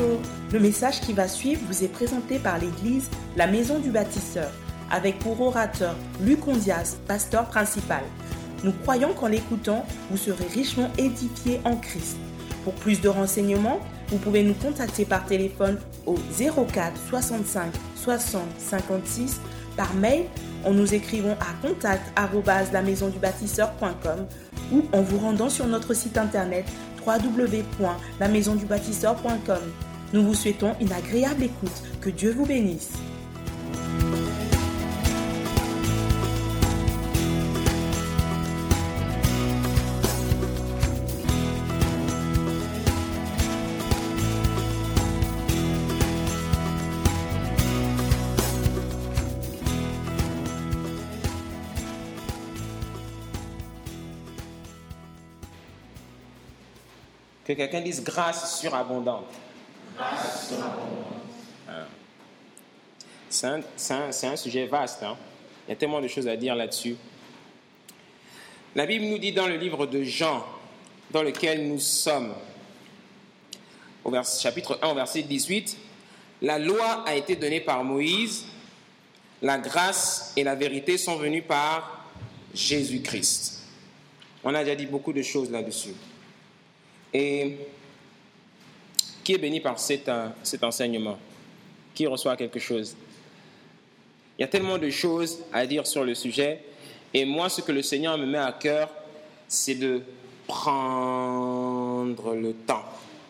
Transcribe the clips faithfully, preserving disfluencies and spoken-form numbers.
Bonjour, le message qui va suivre vous est présenté par l'église La Maison du Bâtisseur, avec pour orateur Luc Ondias, pasteur principal. Nous croyons qu'en l'écoutant, vous serez richement édifiés en Christ. Pour plus de renseignements, vous pouvez nous contacter par téléphone au zéro quatre soixante-cinq soixante cinquante-six, par mail en nous écrivant à contact arobase la maison du bâtisseur point com ou en vous rendant sur notre site internet w w w point la maison du bâtisseur point com. Nous vous souhaitons une agréable écoute. Que Dieu vous bénisse. Que quelqu'un dise grâce surabondante. Grâce surabondante. Ah. C'est, un, c'est, un, c'est un sujet vaste. Hein? Il y a tellement de choses à dire là-dessus. La Bible nous dit dans le livre de Jean, dans lequel nous sommes, au vers, chapitre un, au verset dix-huit, la loi a été donnée par Moïse, la grâce et la vérité sont venues par Jésus-Christ. On a déjà dit beaucoup de choses là-dessus. Et qui est béni par cet, cet enseignement? Qui reçoit quelque chose? Il y a tellement de choses à dire sur le sujet. Et moi, ce que le Seigneur me met à cœur, c'est de prendre le temps.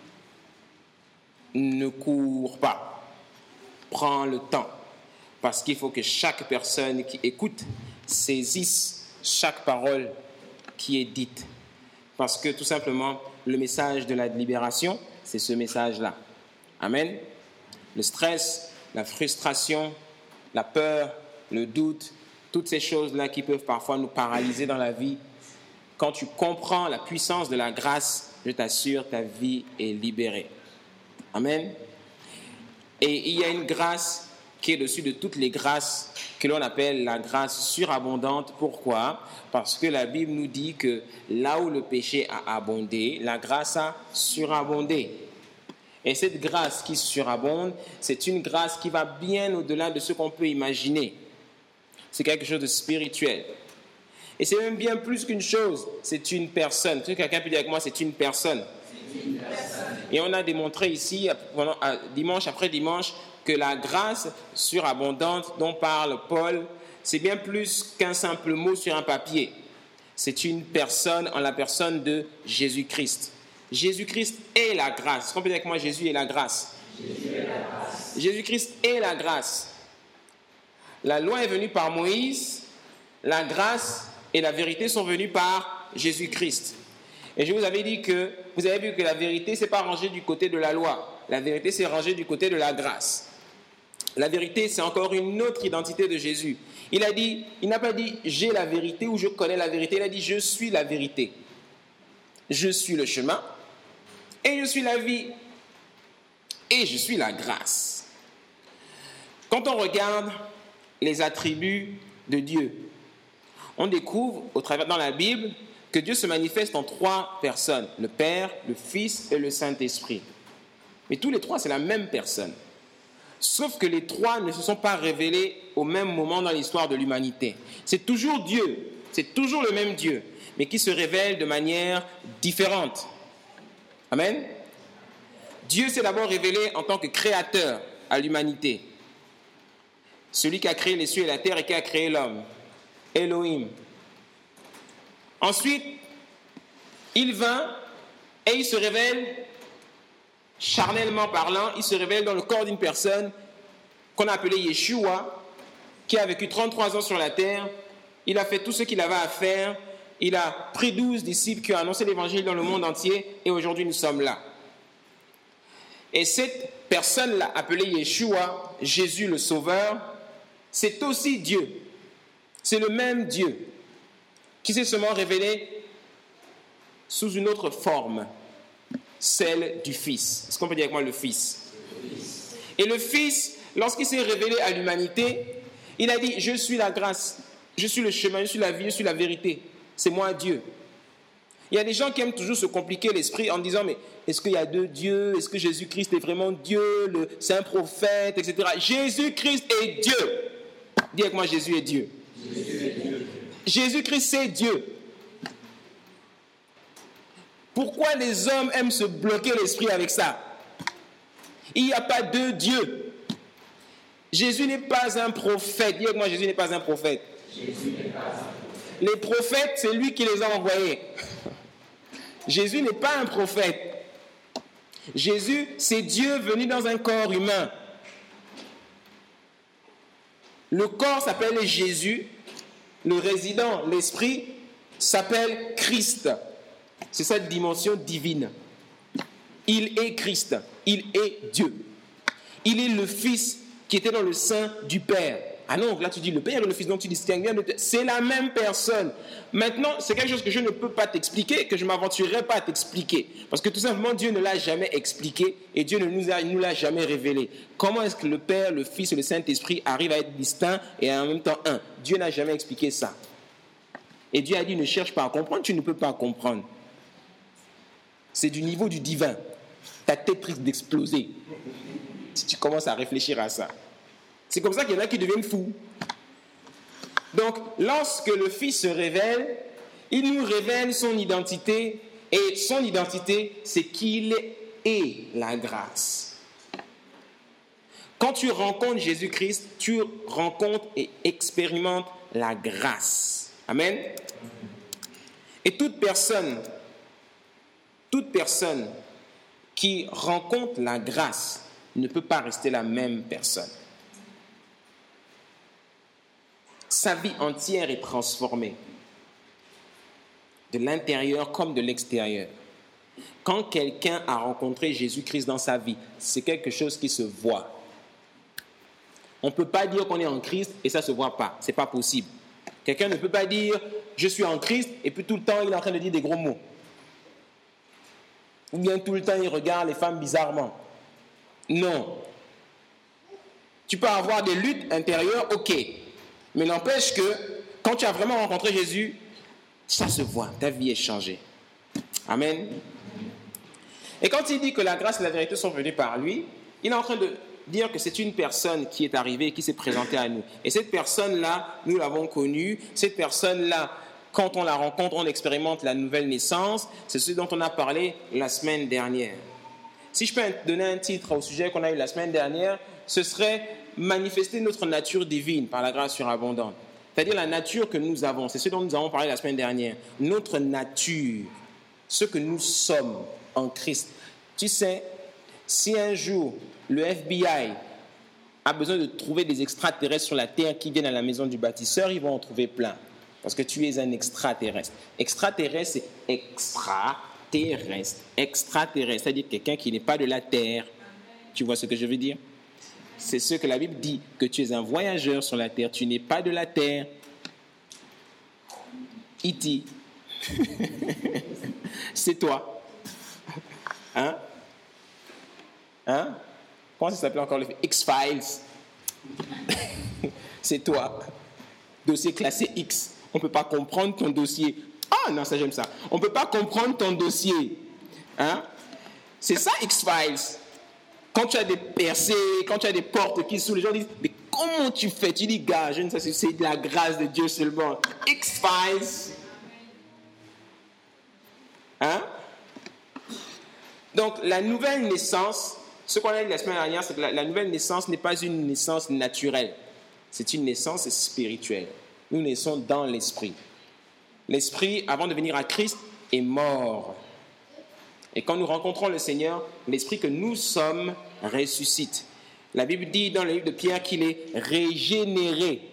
Ne cours pas. Prends le temps. Parce qu'il faut que chaque personne qui écoute saisisse chaque parole qui est dite. Parce que tout simplement, le message de la libération, c'est ce message-là. Amen. Le stress, la frustration, la peur, le doute, toutes ces choses-là qui peuvent parfois nous paralyser dans la vie. Quand tu comprends la puissance de la grâce, je t'assure, ta vie est libérée. Amen. Et il y a une grâce qui est dessus de toutes les grâces que l'on appelle la grâce surabondante. Pourquoi? Parce que la Bible nous dit que là où le péché a abondé, la grâce a surabondé. Et cette grâce qui surabonde, c'est une grâce qui va bien au-delà de ce qu'on peut imaginer. C'est quelque chose de spirituel. Et c'est même bien plus qu'une chose, c'est une personne. Est-ce que quelqu'un peut dire avec moi, c'est une personne? C'est une personne. Et on a démontré ici, pendant, dimanche après dimanche, que la grâce surabondante dont parle Paul, c'est bien plus qu'un simple mot sur un papier. C'est une personne en la personne de Jésus-Christ. Jésus-Christ est la grâce. Est-ce qu'on peut dire avec moi, Jésus est la grâce? Jésus est la grâce. Jésus-Christ est la grâce. La loi est venue par Moïse, la grâce et la vérité sont venues par Jésus-Christ. Et je vous avais dit que, vous avez vu que la vérité, ce n'est pas rangé du côté de la loi. La vérité, c'est rangé du côté de la grâce. La vérité, c'est encore une autre identité de Jésus. Il a dit, il n'a pas dit « j'ai la vérité » ou « je connais la vérité ». Il a dit « je suis la vérité ». Je suis le chemin et je suis la vie et je suis la grâce. Quand on regarde les attributs de Dieu, on découvre au travers dans la Bible que Dieu se manifeste en trois personnes, le Père, le Fils et le Saint-Esprit. Mais tous les trois, c'est la même personne. Sauf que les trois ne se sont pas révélés au même moment dans l'histoire de l'humanité. C'est toujours Dieu, c'est toujours le même Dieu, mais qui se révèle de manière différente. Amen. Dieu s'est d'abord révélé en tant que créateur à l'humanité. Celui qui a créé les cieux et la terre et qui a créé l'homme. Elohim. Ensuite, il vint et il se révèle, charnellement parlant, il se révèle dans le corps d'une personne qu'on a appelée Yeshua, qui a vécu trente-trois ans sur la terre. Il a fait tout ce qu'il avait à faire. Il a pris douze disciples qui ont annoncé l'évangile dans le monde entier et aujourd'hui nous sommes là. Et cette personne-là, appelée Yeshua, Jésus le Sauveur, c'est aussi Dieu. C'est le même Dieu qui s'est seulement révélé sous une autre forme, celle du Fils. Est-ce qu'on peut dire avec moi le Fils? Le Fils. Et le Fils, lorsqu'il s'est révélé à l'humanité, il a dit « Je suis la grâce, je suis le chemin, je suis la vie, je suis la vérité. C'est moi Dieu. » Il y a des gens qui aiment toujours se compliquer l'esprit en disant, mais est-ce qu'il y a deux dieux? Est-ce que Jésus-Christ est vraiment Dieu? Le, c'est un prophète, et cetera. Jésus-Christ est Dieu. Dis avec moi, Jésus est Dieu. Jésus est Dieu. Jésus-Christ, c'est Dieu. Pourquoi les hommes aiment se bloquer l'esprit avec ça? Il n'y a pas deux dieux. Jésus n'est pas un prophète. Dis avec moi, Jésus n'est pas un prophète. Jésus n'est pas un prophète. Les prophètes, c'est lui qui les a envoyés. Jésus n'est pas un prophète. Jésus, c'est Dieu venu dans un corps humain. Le corps s'appelle Jésus. Le résident, l'esprit, s'appelle Christ. C'est cette dimension divine. Il est Christ. Il est Dieu. Il est le Fils qui était dans le sein du Père. Ah non, là tu dis le Père et le Fils, donc tu distingues bien. C'est la même personne. Maintenant, c'est quelque chose que je ne peux pas t'expliquer, que je ne m'aventurerai pas à t'expliquer. Parce que tout simplement, Dieu ne l'a jamais expliqué et Dieu ne nous, a, nous l'a jamais révélé. Comment est-ce que le Père, le Fils et le Saint-Esprit arrivent à être distincts et en même temps un? Dieu n'a jamais expliqué ça. Et Dieu a dit, ne cherche pas à comprendre, tu ne peux pas comprendre. C'est du niveau du divin. Ta tête risque d'exploser si tu commences à réfléchir à ça. C'est comme ça qu'il y en a qui deviennent fous. Donc, lorsque le Fils se révèle, il nous révèle son identité. Et son identité, c'est qu'il est la grâce. Quand tu rencontres Jésus-Christ, tu rencontres et expérimentes la grâce. Amen. Et toute personne, toute personne qui rencontre la grâce ne peut pas rester la même personne. Sa vie entière est transformée, de l'intérieur comme de l'extérieur. Quand quelqu'un a rencontré Jésus-Christ dans sa vie, c'est quelque chose qui se voit. On ne peut pas dire qu'on est en Christ et ça ne se voit pas. Ce n'est pas possible. Quelqu'un ne peut pas dire « je suis en Christ » et puis tout le temps il est en train de dire des gros mots. Ou bien tout le temps il regarde les femmes bizarrement. Non. Tu peux avoir des luttes intérieures, ok. Mais n'empêche que quand tu as vraiment rencontré Jésus, ça se voit, ta vie est changée. Amen. Et quand il dit que la grâce et la vérité sont venues par lui, il est en train de dire que c'est une personne qui est arrivée et qui s'est présentée à nous. Et cette personne-là, nous l'avons connue. Cette personne-là, quand on la rencontre, on expérimente la nouvelle naissance. C'est ce dont on a parlé la semaine dernière. Si je peux donner un titre au sujet qu'on a eu la semaine dernière, ce serait manifester notre nature divine par la grâce surabondante. C'est-à-dire la nature que nous avons. C'est ce dont nous avons parlé la semaine dernière. Notre nature, ce que nous sommes en Christ. Tu sais, si un jour le F B I a besoin de trouver des extraterrestres sur la terre qui viennent à la maison du bâtisseur, ils vont en trouver plein. Parce que tu es un extraterrestre. Extraterrestre, c'est extraterrestre. Extraterrestre, c'est-à-dire quelqu'un qui n'est pas de la terre. Tu vois ce que je veux dire? C'est ce que la Bible dit, que tu es un voyageur sur la terre, tu n'es pas de la terre. E T c'est toi. Hein? Hein? Comment ça s'appelle encore le film? X-Files. C'est toi. Dossier classé X. On ne peut pas comprendre ton dossier. Ah non, ça j'aime ça. On ne peut pas comprendre ton dossier. Hein? C'est ça X-Files. Quand tu as des percées, quand tu as des portes qui s'ouvrent, les gens disent « Mais comment tu fais ?» Tu dis « Gars, je ne sais pas, c'est de la grâce de Dieu seulement. » X-Files. Hein? Donc, la nouvelle naissance, ce qu'on a dit la semaine dernière, c'est que la, la nouvelle naissance n'est pas une naissance naturelle. C'est une naissance spirituelle. Nous naissons dans l'esprit. L'esprit, avant de venir à Christ, est mort. Et quand nous rencontrons le Seigneur, l'esprit que nous sommes ressuscite. La Bible dit dans le livre de Pierre qu'il est régénéré.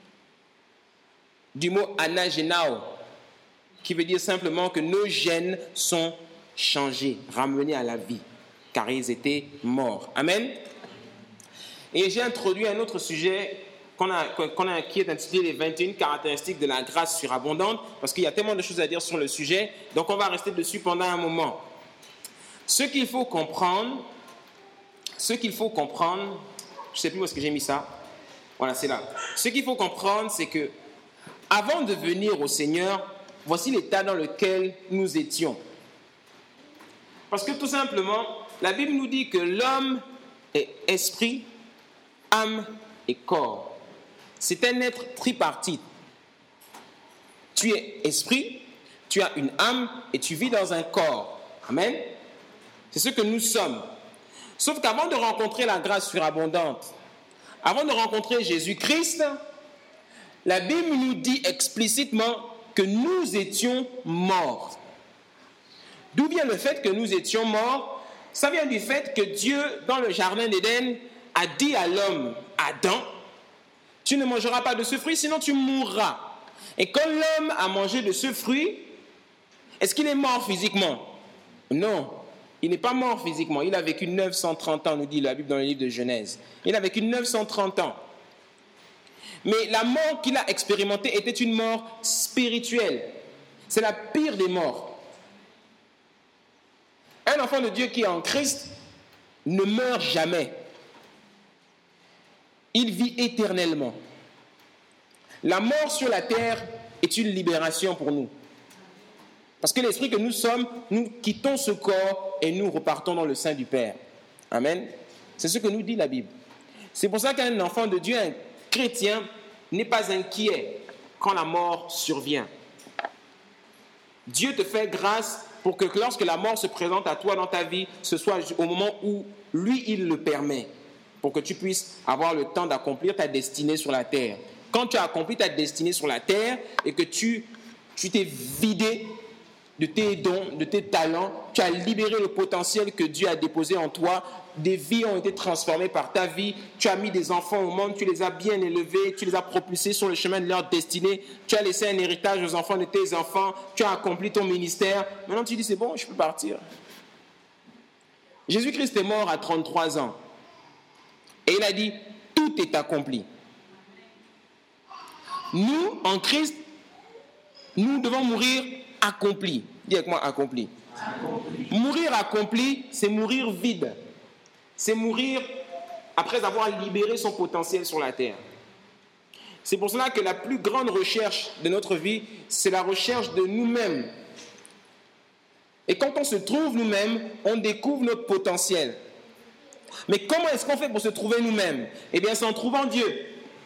Du mot anagenao, qui veut dire simplement que nos gènes sont changés, ramenés à la vie, car ils étaient morts. Amen. Et j'ai introduit un autre sujet qu'on a, qu'on a, qui est intitulé les vingt et une caractéristiques de la grâce surabondante, parce qu'il y a tellement de choses à dire sur le sujet, donc on va rester dessus pendant un moment. Ce qu'il faut comprendre, ce qu'il faut comprendre, je ne sais plus où est-ce que j'ai mis ça. Voilà, c'est là. Ce qu'il faut comprendre, c'est que avant de venir au Seigneur, voici l'état dans lequel nous étions. Parce que tout simplement, la Bible nous dit que l'homme est esprit, âme et corps. C'est un être tripartite. Tu es esprit, tu as une âme et tu vis dans un corps. Amen. C'est ce que nous sommes. Sauf qu'avant de rencontrer la grâce surabondante, avant de rencontrer Jésus-Christ, la Bible nous dit explicitement que nous étions morts. D'où vient le fait que nous étions morts? Ça vient du fait que Dieu, dans le jardin d'Éden, a dit à l'homme, Adam, tu ne mangeras pas de ce fruit, sinon tu mourras. Et quand l'homme a mangé de ce fruit, est-ce qu'il est mort physiquement? Non, il n'est pas mort physiquement. Il a vécu neuf cent trente ans, nous dit la Bible dans le livre de Genèse. Il a vécu neuf cent trente ans. Mais la mort qu'il a expérimentée était une mort spirituelle. C'est la pire des morts. Un enfant de Dieu qui est en Christ ne meurt jamais. Il vit éternellement. La mort sur la terre est une libération pour nous. Parce que l'esprit que nous sommes, nous quittons ce corps et nous repartons dans le sein du Père. Amen. C'est ce que nous dit la Bible. C'est pour ça qu'un enfant de Dieu, un chrétien, n'est pas inquiet quand la mort survient. Dieu te fait grâce pour que lorsque la mort se présente à toi dans ta vie, ce soit au moment où lui, il le permet, pour que tu puisses avoir le temps d'accomplir ta destinée sur la terre. Quand tu as accompli ta destinée sur la terre et que tu, tu t'es vidé de tes dons, de tes talents, tu as libéré le potentiel que Dieu a déposé en toi, des vies ont été transformées par ta vie, tu as mis des enfants au monde, tu les as bien élevés, tu les as propulsés sur le chemin de leur destinée, tu as laissé un héritage aux enfants de tes enfants, tu as accompli ton ministère, maintenant tu dis c'est bon, je peux partir. Jésus-Christ est mort à trente-trois ans et il a dit tout est accompli. Nous, en Christ, nous devons mourir accompli. Dis avec moi accompli. Accompli. Mourir accompli, c'est mourir vide. C'est mourir après avoir libéré son potentiel sur la terre. C'est pour cela que la plus grande recherche de notre vie, c'est la recherche de nous-mêmes. Et quand on se trouve nous-mêmes, on découvre notre potentiel. Mais comment est-ce qu'on fait pour se trouver nous-mêmes? Eh bien, c'est en trouvant Dieu.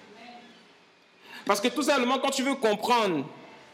Parce que tout simplement, quand tu veux comprendre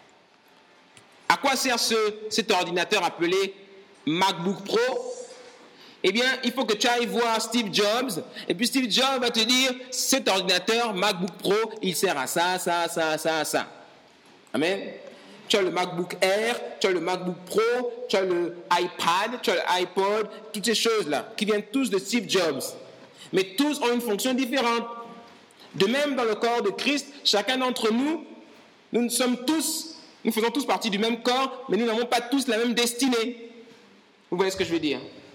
à quoi sert ce, cet ordinateur appelé MacBook Pro, eh bien, il faut que tu ailles voir Steve Jobs, et puis Steve Jobs va te dire, cet ordinateur MacBook Pro, il sert à ça, ça, ça, ça, ça. Amen. Tu as le MacBook Air, tu as le MacBook Pro, tu as le iPad, tu as l'iPod, toutes ces choses-là, qui viennent tous de Steve Jobs. Mais tous ont une fonction différente. De même, dans le corps de Christ, chacun d'entre nous, nous sommes tous, nous faisons tous partie du même corps, mais nous n'avons pas tous la même destinée. Vous voyez ce que je veux dire?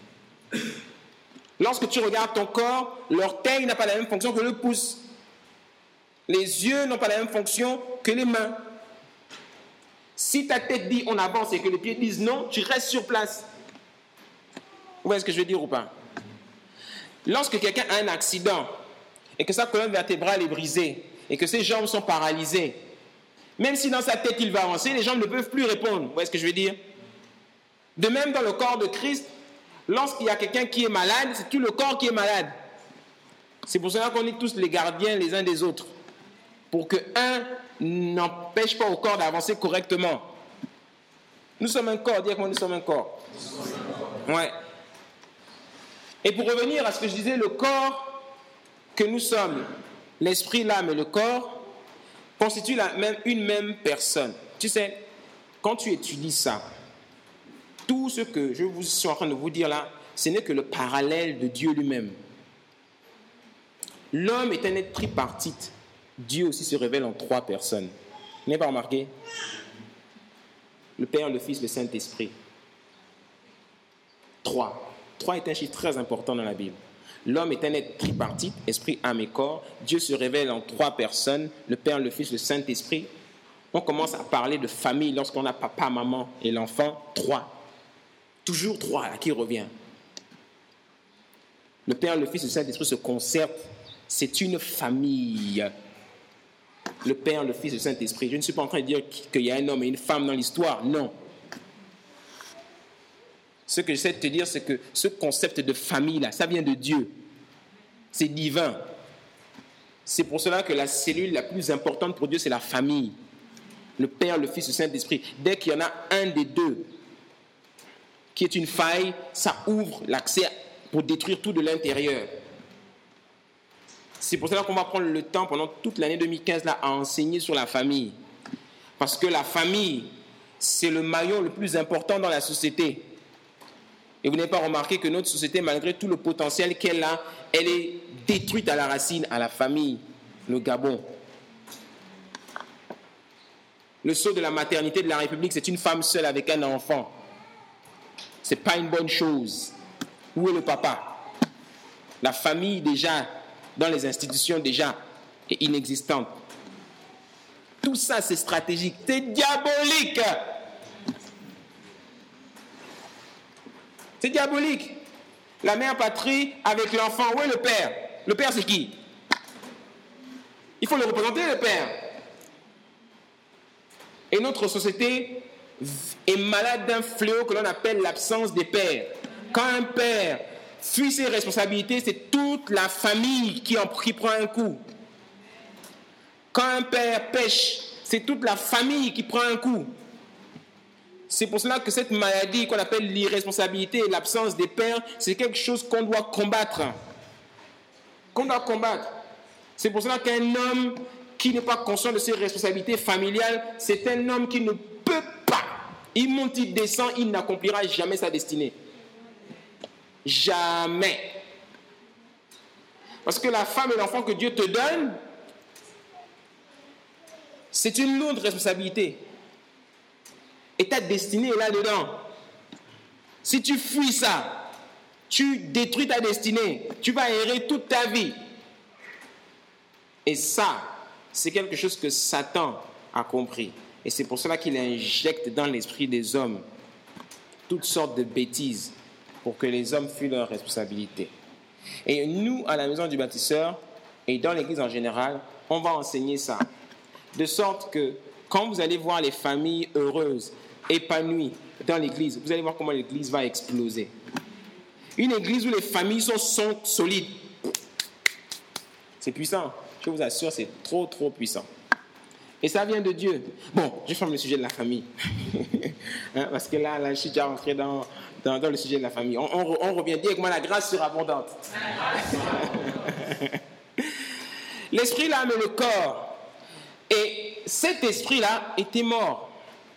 Lorsque tu regardes ton corps, l'orteil n'a pas la même fonction que le pouce. Les yeux n'ont pas la même fonction que les mains. Si ta tête dit on avance et que les pieds disent non, tu restes sur place. Vous voyez ce que je veux dire ou pas? Lorsque quelqu'un a un accident et que sa colonne vertébrale est brisée et que ses jambes sont paralysées, même si dans sa tête il va avancer, les jambes ne peuvent plus répondre. Vous voyez ce que je veux dire? De même dans le corps de Christ, lorsqu'il y a quelqu'un qui est malade, c'est tout le corps qui est malade. C'est pour cela qu'on est tous les gardiens les uns des autres. Pour que un n'empêche pas au corps d'avancer correctement. Nous sommes un corps, dis moi nous sommes un corps. Ouais. Et pour revenir à ce que je disais, le corps que nous sommes, l'esprit, l'âme et le corps, constituent la même, une même personne. Tu sais, quand tu étudies ça, tout ce que je vous suis en train de vous dire là, ce n'est que le parallèle de Dieu lui-même. L'homme est un être tripartite. Dieu aussi se révèle en trois personnes. Vous n'avez pas remarqué? Le Père, le Fils, le Saint-Esprit. Trois. Trois est un chiffre très important dans la Bible. L'homme est un être tripartite, esprit, âme et corps. Dieu se révèle en trois personnes, le Père, le Fils, le Saint-Esprit. On commence à parler de famille lorsqu'on a papa, maman et l'enfant. Trois. Toujours trois, là, qui revient. Le Père, le Fils et le Saint-Esprit se concertent. C'est une famille. Le Père, le Fils et le Saint-Esprit. Je ne suis pas en train de dire qu'il y a un homme et une femme dans l'histoire, non. Ce que j'essaie de te dire, c'est que ce concept de famille-là, ça vient de Dieu. C'est divin. C'est pour cela que la cellule la plus importante pour Dieu, c'est la famille. Le Père, le Fils et le Saint-Esprit. Dès qu'il y en a un des deux qui est une faille, ça ouvre l'accès pour détruire tout de l'intérieur. C'est pour cela qu'on va prendre le temps pendant toute l'année deux mille quinze là, à enseigner sur la famille. Parce que la famille, c'est le maillon le plus important dans la société. Et vous n'avez pas remarqué que notre société, malgré tout le potentiel qu'elle a, elle est détruite à la racine, à la famille, le Gabon. Le sceau de la maternité de la République, c'est une femme seule avec un enfant. Ce n'est pas une bonne chose. Où est le papa? La famille, déjà, dans les institutions, déjà, est inexistante. Tout ça, c'est stratégique. C'est diabolique. C'est diabolique. La mère patrie avec l'enfant. Où est le père? Le père, c'est qui? Il faut le représenter, le père. Et notre société est malade d'un fléau que l'on appelle l'absence des pères. Quand un père fuit ses responsabilités, c'est toute la famille qui, en, qui prend un coup. Quand un père pêche, c'est toute la famille qui prend un coup. C'est pour cela que cette maladie qu'on appelle l'irresponsabilité et l'absence des pères, c'est quelque chose qu'on doit combattre. Qu'on doit combattre. C'est pour cela qu'un homme qui n'est pas conscient de ses responsabilités familiales, c'est un homme qui ne peut pas. Il monte, il descend, il n'accomplira jamais sa destinée. Jamais. Parce que la femme et l'enfant que Dieu te donne, c'est une lourde responsabilité. Et ta destinée est là-dedans. Si tu fuis ça, tu détruis ta destinée. Tu vas errer toute ta vie. Et ça, c'est quelque chose que Satan a compris. Et c'est pour cela qu'il injecte dans l'esprit des hommes toutes sortes de bêtises pour que les hommes fuient leurs responsabilités. Et nous, à la maison du bâtisseur, et dans l'église en général, on va enseigner ça. De sorte que quand vous allez voir les familles heureuses, épanouies dans l'église, vous allez voir comment l'église va exploser. Une église où les familles sont, sont solides. C'est puissant. Je vous assure, c'est trop, trop puissant. Et ça vient de Dieu. Bon, je ferme le sujet de la famille. hein, parce que là, là, je suis déjà rentré dans, dans, dans le sujet de la famille. On, on, on revient dire que moi, la grâce sera abondante. L'esprit, l'âme et le corps. Et cet esprit-là était mort.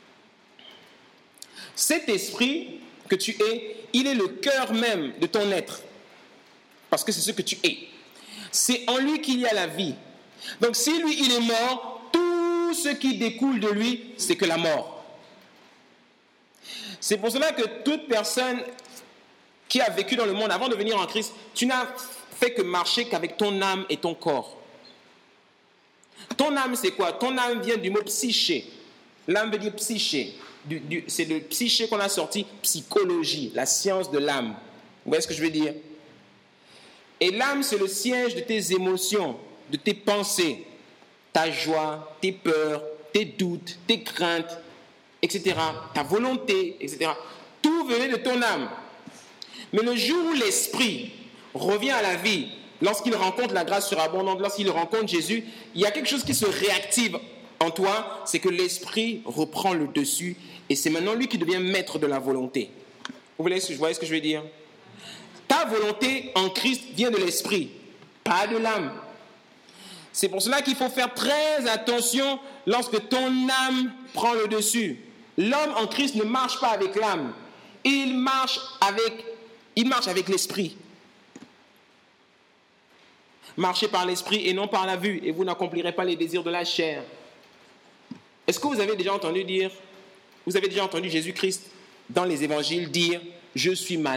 Cet esprit que tu es, il est le cœur même de ton être. Parce que c'est ce que tu es. C'est en lui qu'il y a la vie. Donc si lui, il est mort, tout ce qui découle de lui, c'est que la mort. C'est pour cela que toute personne qui a vécu dans le monde avant de venir en Christ, tu n'as fait que marcher qu'avec ton âme et ton corps. Ton âme, c'est quoi? Ton âme vient du mot psyché. L'âme veut dire psyché. Du, du, c'est le psyché qu'on a sorti, psychologie, la science de l'âme. Vous voyez ce que je veux dire? Et l'âme, c'est le siège de tes émotions, de tes pensées, ta joie, tes peurs, tes doutes, tes craintes, et cetera, ta volonté, et cetera. Tout venait de ton âme. Mais le jour où l'esprit revient à la vie, lorsqu'il rencontre la grâce surabondante, lorsqu'il rencontre Jésus, il y a quelque chose qui se réactive en toi, c'est que l'esprit reprend le dessus et c'est maintenant lui qui devient maître de la volonté. Vous voyez ce que je veux dire? Ta volonté en Christ vient de l'esprit, pas de l'âme. C'est pour cela qu'il faut faire très attention lorsque ton âme prend le dessus. L'homme en Christ ne marche pas avec l'âme. Il marche avec, il marche avec l'esprit. Marchez par l'esprit et non par la vue, et vous n'accomplirez pas les désirs de la chair. Est-ce que vous avez déjà entendu dire, vous avez déjà entendu Jésus-Christ dans les évangiles dire « Je suis malade ».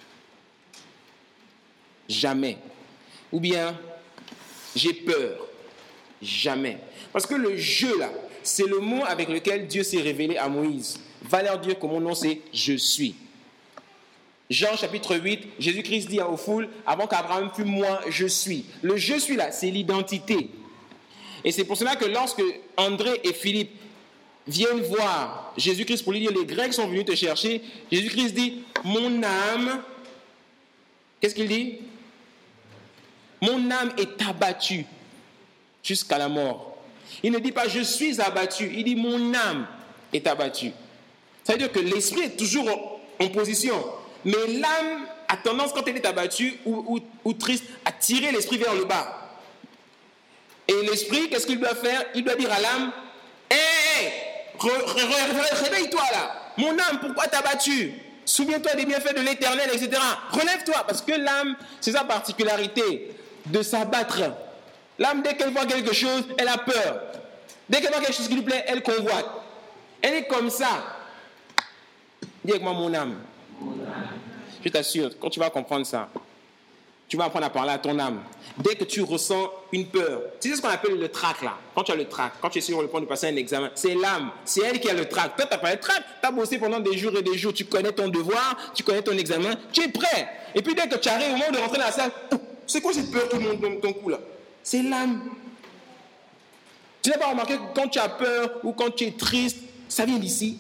Jamais. Ou bien « J'ai peur ». Jamais. Parce que le « je » là, c'est le mot avec lequel Dieu s'est révélé à Moïse. Va leur dire que mon nom c'est « Je suis ». Jean chapitre huit, Jésus-Christ dit aux foules, avant qu'Abraham fût moi, je suis. Le je suis là, c'est l'identité. Et c'est pour cela que lorsque André et Philippe viennent voir Jésus-Christ pour lui dire, les Grecs sont venus te chercher, Jésus-Christ dit, mon âme, qu'est-ce qu'il dit? Mon âme est abattue jusqu'à la mort. Il ne dit pas, je suis abattu, il dit, mon âme est abattue. Ça veut dire que l'esprit est toujours en, en position, mais l'âme a tendance, quand elle est abattue ou, ou, ou triste, à tirer l'esprit vers le bas. Et l'esprit, qu'est-ce qu'il doit faire? Il doit dire à l'âme, hé, hey, réveille-toi là. Mon âme, pourquoi t'as battu? Souviens-toi des bienfaits de l'éternel, et cetera. Relève-toi, parce que l'âme, c'est sa particularité de s'abattre. L'âme, dès qu'elle voit quelque chose, elle a peur. Dès qu'elle voit quelque chose qui lui plaît, elle convoite. Elle est comme ça. Dis avec moi, mon âme. Mon âme. Je t'assure, quand tu vas comprendre ça, tu vas apprendre à parler à ton âme. Dès que tu ressens une peur, tu sais ce qu'on appelle le trac là. Quand tu as le trac, quand tu es sur le point de passer un examen, c'est l'âme, c'est elle qui a le trac. Toi, tu n'as pas le trac, tu as bossé pendant des jours et des jours, tu connais ton devoir, tu connais ton examen, tu es prêt. Et puis dès que tu arrives au moment de rentrer dans la salle, c'est quoi cette peur tout le monde dans ton cou là? C'est l'âme. Tu n'as pas remarqué que quand tu as peur ou quand tu es triste, ça vient d'ici?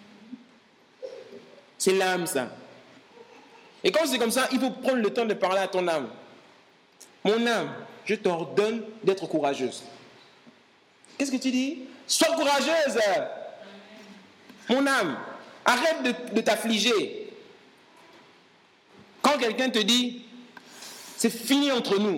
C'est l'âme ça. Et quand c'est comme ça, il faut prendre le temps de parler à ton âme. Mon âme, je t'ordonne d'être courageuse. Qu'est-ce que tu dis? Sois courageuse. Mon âme, arrête de, de t'affliger. Quand quelqu'un te dit, c'est fini entre nous.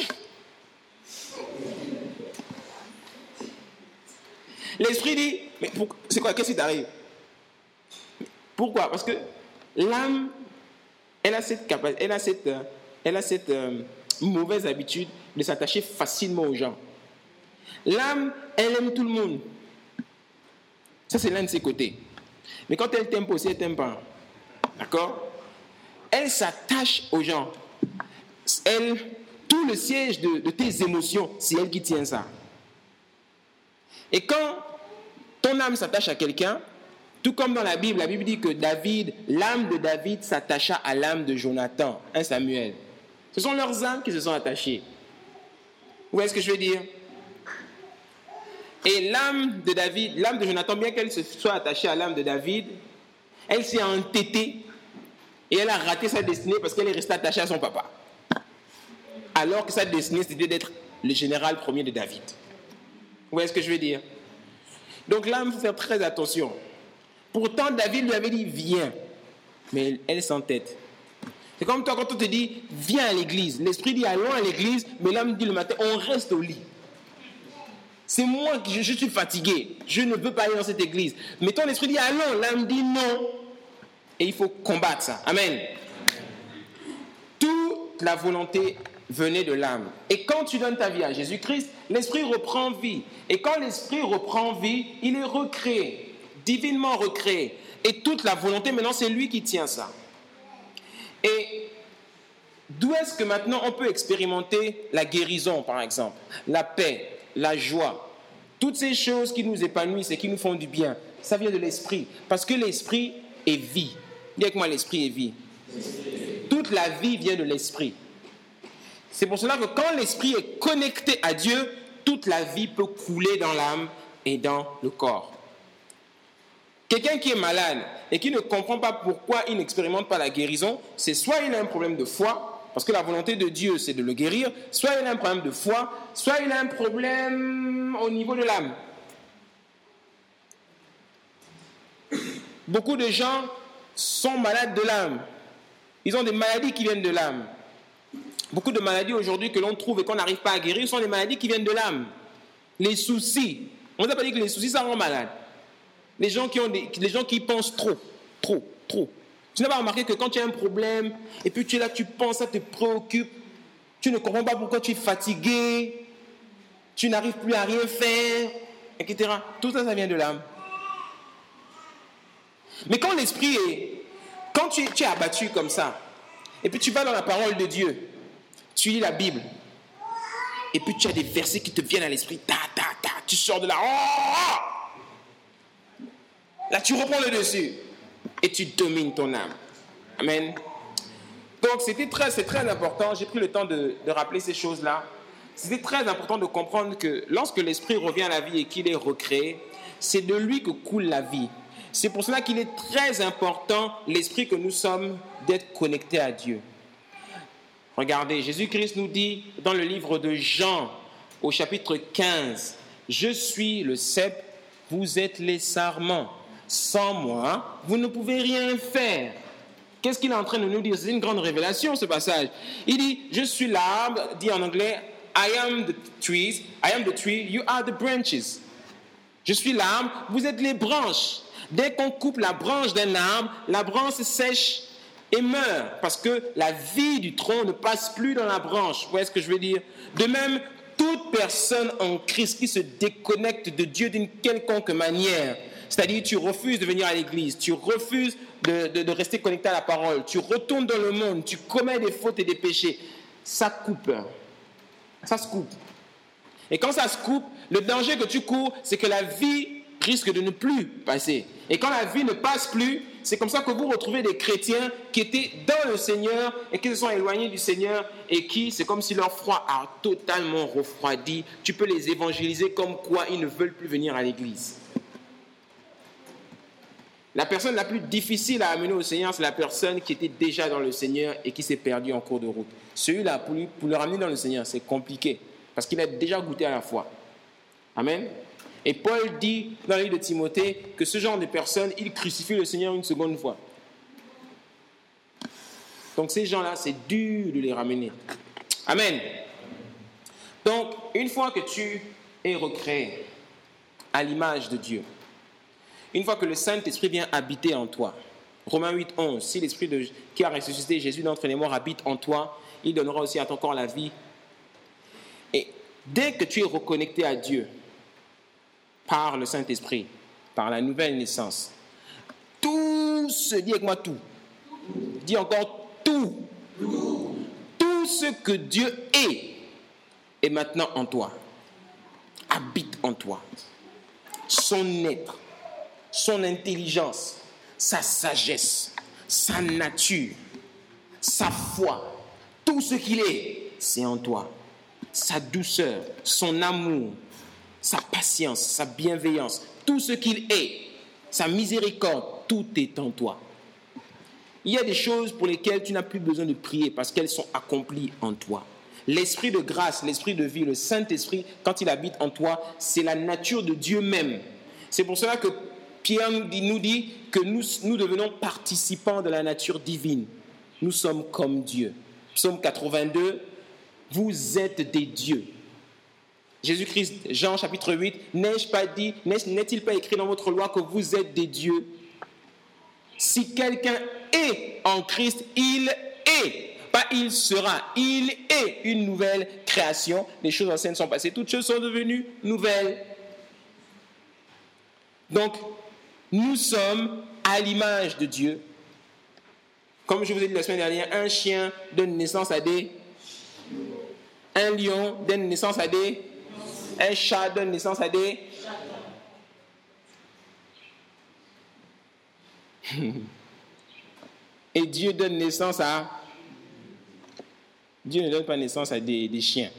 L'esprit dit, mais pour, c'est quoi? Qu'est-ce qui t'arrive? Pourquoi? Parce que l'âme, elle a cette capacité, elle a cette, elle a cette euh, mauvaise habitude de s'attacher facilement aux gens. L'âme, elle aime tout le monde. Ça, c'est l'un de ses côtés. Mais quand elle t'aime pas aussi, elle t'aime pas. D'accord? Elle s'attache aux gens. Elle, tout le siège de, de tes émotions, c'est elle qui tient ça. Et quand ton âme s'attache à quelqu'un, tout comme dans la Bible, la Bible dit que David, l'âme de David s'attacha à l'âme de Jonathan, un Samuel. Ce sont leurs âmes qui se sont attachées. Vous voyez ce que je veux dire? Et l'âme de David, l'âme de Jonathan, bien qu'elle se soit attachée à l'âme de David, elle s'est entêtée et elle a raté sa destinée parce qu'elle est restée attachée à son papa. Alors que sa destinée, c'était d'être le général premier de David. Vous voyez ce que je veux dire? Donc l'âme, il faut faire très attention. Pourtant, David lui avait dit, viens. Mais elle s'entête. C'est comme toi, quand on te dit, viens à l'église. L'esprit dit, allons à l'église, mais l'âme dit le matin, on reste au lit. C'est moi qui je, je suis fatigué. Je ne veux pas aller dans cette église. Mais ton esprit dit, allons. L'âme dit, non. Et il faut combattre ça. Amen. Toute la volonté venait de l'âme. Et quand tu donnes ta vie à Jésus-Christ, l'esprit reprend vie. Et quand l'esprit reprend vie, il est recréé. Divinement recréé. Et toute la volonté, maintenant, c'est lui qui tient ça. Et d'où est-ce que maintenant on peut expérimenter la guérison, par exemple, la paix, la joie, toutes ces choses qui nous épanouissent et qui nous font du bien, ça vient de l'esprit. Parce que l'esprit est vie. Dis avec moi, l'esprit est vie. Toute la vie vient de l'esprit. C'est pour cela que quand l'esprit est connecté à Dieu, toute la vie peut couler dans l'âme et dans le corps. Quelqu'un qui est malade et qui ne comprend pas pourquoi il n'expérimente pas la guérison, c'est soit il a un problème de foi, parce que la volonté de Dieu c'est de le guérir, soit il a un problème de foi, soit il a un problème au niveau de l'âme. Beaucoup de gens sont malades de l'âme. Ils ont des maladies qui viennent de l'âme. Beaucoup de maladies aujourd'hui que l'on trouve et qu'on n'arrive pas à guérir sont des maladies qui viennent de l'âme. Les soucis. On ne nous a pas dit que les soucis ça rend malade. Les gens qui ont des, les gens qui pensent trop, trop, trop. Tu n'as pas remarqué que quand tu as un problème, et puis tu es là, tu penses, ça te préoccupe, tu ne comprends pas pourquoi tu es fatigué, tu n'arrives plus à rien faire, et cetera. Tout ça, ça vient de l'âme. Mais quand l'esprit est, quand tu es, tu es abattu comme ça, et puis tu vas dans la parole de Dieu, tu lis la Bible, et puis tu as des versets qui te viennent à l'esprit, ta, ta, ta, tu sors de là, oh! Là, tu reprends le dessus et tu domines ton âme. Amen. Donc, c'était très, c'est très important. J'ai pris le temps de, de rappeler ces choses-là. c'était très important de comprendre que lorsque l'esprit revient à la vie et qu'il est recréé, c'est de lui que coule la vie. C'est pour cela qu'il est très important, l'esprit que nous sommes, d'être connectés à Dieu. Regardez, Jésus-Christ nous dit dans le livre de Jean, au chapitre quinze, « Je suis le cep, vous êtes les sarments. Sans moi, vous ne pouvez rien faire. » Qu'est-ce qu'il est en train de nous dire? C'est une grande révélation, ce passage. Il dit, « Je suis l'arbre », dit en anglais, « I am the trees, I am the tree, you are the branches. » Je suis l'arbre, vous êtes les branches. Dès qu'on coupe la branche d'un arbre, la branche sèche et meurt, parce que la vie du tronc ne passe plus dans la branche. Vous voyez ce que je veux dire? De même, toute personne en Christ qui se déconnecte de Dieu d'une quelconque manière, c'est-à-dire tu refuses de venir à l'église, tu refuses de, de, de rester connecté à la parole, tu retournes dans le monde, tu commets des fautes et des péchés, ça coupe. Ça se coupe. Et quand ça se coupe, le danger que tu cours, c'est que la vie risque de ne plus passer. Et quand la vie ne passe plus, c'est comme ça que vous retrouvez des chrétiens qui étaient dans le Seigneur et qui se sont éloignés du Seigneur et qui, c'est comme si leur foi a totalement refroidi. Tu peux les évangéliser comme quoi ils ne veulent plus venir à l'église. La personne la plus difficile à amener au Seigneur, c'est la personne qui était déjà dans le Seigneur et qui s'est perdue en cours de route. Celui-là, pour, lui, pour le ramener dans le Seigneur, c'est compliqué parce qu'il a déjà goûté à la foi. Amen. Et Paul dit dans le livre de Timothée que ce genre de personnes, ils crucifient le Seigneur une seconde fois. Donc ces gens-là, c'est dur de les ramener. Amen. Donc, une fois que tu es recréé à l'image de Dieu, une fois que le Saint-Esprit vient habiter en toi, Romains huit, onze, si l'Esprit de, qui a ressuscité Jésus d'entre les morts habite en toi, il donnera aussi à ton corps la vie. Et dès que tu es reconnecté à Dieu, par le Saint-Esprit, par la nouvelle naissance, tout ce, dis avec moi tout, dis encore tout, tout, tout ce que Dieu est, est maintenant en toi, habite en toi, son être, son intelligence, sa sagesse, sa nature, sa foi, tout ce qu'il est, c'est en toi, sa douceur, son amour, sa patience, sa bienveillance, tout ce qu'il est, sa miséricorde, tout est en toi. Il y a des choses pour lesquelles tu n'as plus besoin de prier parce qu'elles sont accomplies en toi. L'esprit de grâce, l'esprit de vie, le Saint-Esprit, quand il habite en toi, c'est la nature de Dieu même. C'est pour cela que Pierre nous dit, nous dit que nous, nous devenons participants de la nature divine. Nous sommes comme Dieu. Psaume quatre-vingt-deux, vous êtes des dieux. Jésus-Christ, Jean chapitre huit, n'ai-je pas dit, n'est-il pas écrit dans votre loi que vous êtes des dieux? Si quelqu'un est en Christ, il est, pas il sera, il est une nouvelle création. Les choses anciennes sont passées, toutes choses sont devenues nouvelles. Donc, nous sommes à l'image de Dieu. Comme je vous ai dit la semaine dernière, un chien donne naissance à des... Un lion donne naissance à des... Un chat donne naissance à des... Et Dieu donne naissance à... Dieu ne donne pas naissance à des, des chiens.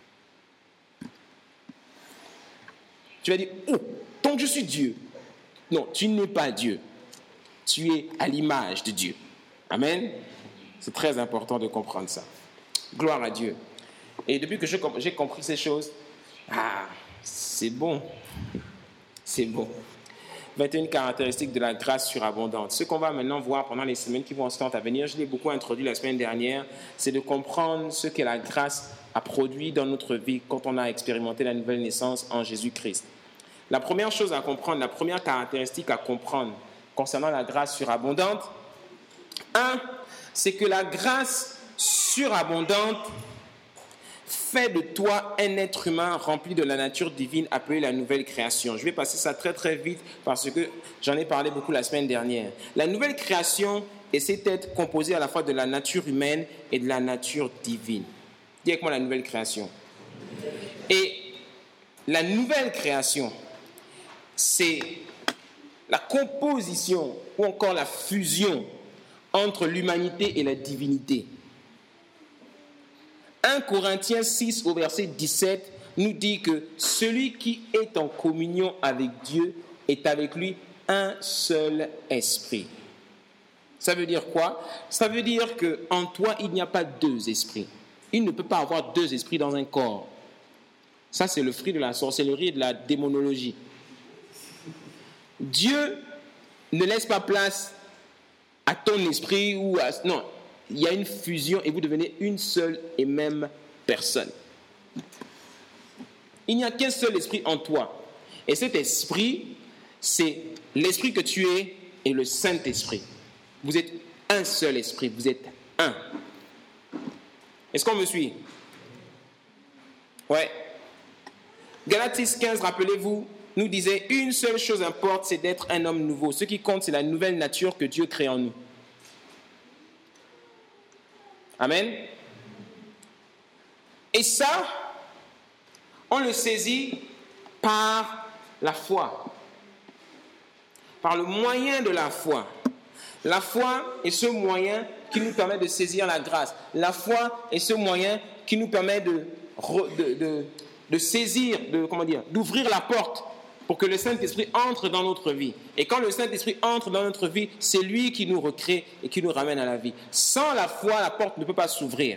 Tu vas dire, oh, donc je suis Dieu. Non, tu n'es pas Dieu. Tu es à l'image de Dieu. Amen. C'est très important de comprendre ça. Gloire à Dieu. Et depuis que j'ai compris ces choses, ah, c'est bon. C'est bon. vingt et une caractéristiques de la grâce surabondante. Ce qu'on va maintenant voir pendant les semaines qui vont ensuite à venir, je l'ai beaucoup introduit la semaine dernière, c'est de comprendre ce que la grâce a produit dans notre vie quand on a expérimenté la nouvelle naissance en Jésus-Christ. La première chose à comprendre, la première caractéristique à comprendre concernant la grâce surabondante, un, c'est que la grâce surabondante fait de toi un être humain rempli de la nature divine appelée la nouvelle création. Je vais passer ça très très vite parce que j'en ai parlé beaucoup la semaine dernière. La nouvelle création est cet être composé à la fois de la nature humaine et de la nature divine. Dis avec moi la nouvelle création. Et la nouvelle création, c'est la composition ou encore la fusion entre l'humanité et la divinité. un Corinthiens six au verset dix-sept nous dit que celui qui est en communion avec Dieu est avec lui un seul esprit. Ça veut dire quoi? Ça veut dire qu'en toi, il n'y a pas deux esprits. Il ne peut pas avoir deux esprits dans un corps. Ça, c'est le fruit de la sorcellerie et de la démonologie. Dieu ne laisse pas place à ton esprit ou à... Non, il y a une fusion et vous devenez une seule et même personne. Il n'y a qu'un seul esprit en toi. Et cet esprit, c'est l'esprit que tu es et le Saint-Esprit. Vous êtes un seul esprit, vous êtes un. Est-ce qu'on me suit? Ouais. Galates six quinze, rappelez-vous, nous disait une seule chose importe, c'est d'être un homme nouveau. Ce qui compte, c'est la nouvelle nature que Dieu crée en nous. Amen. Et ça, on le saisit par la foi. Par le moyen de la foi. La foi est ce moyen qui nous permet de saisir la grâce. La foi est ce moyen qui nous permet de, de, de, de saisir, de, comment dire, d'ouvrir la porte pour que le Saint-Esprit entre dans notre vie. Et quand le Saint-Esprit entre dans notre vie, c'est lui qui nous recrée et qui nous ramène à la vie. Sans la foi, la porte ne peut pas s'ouvrir.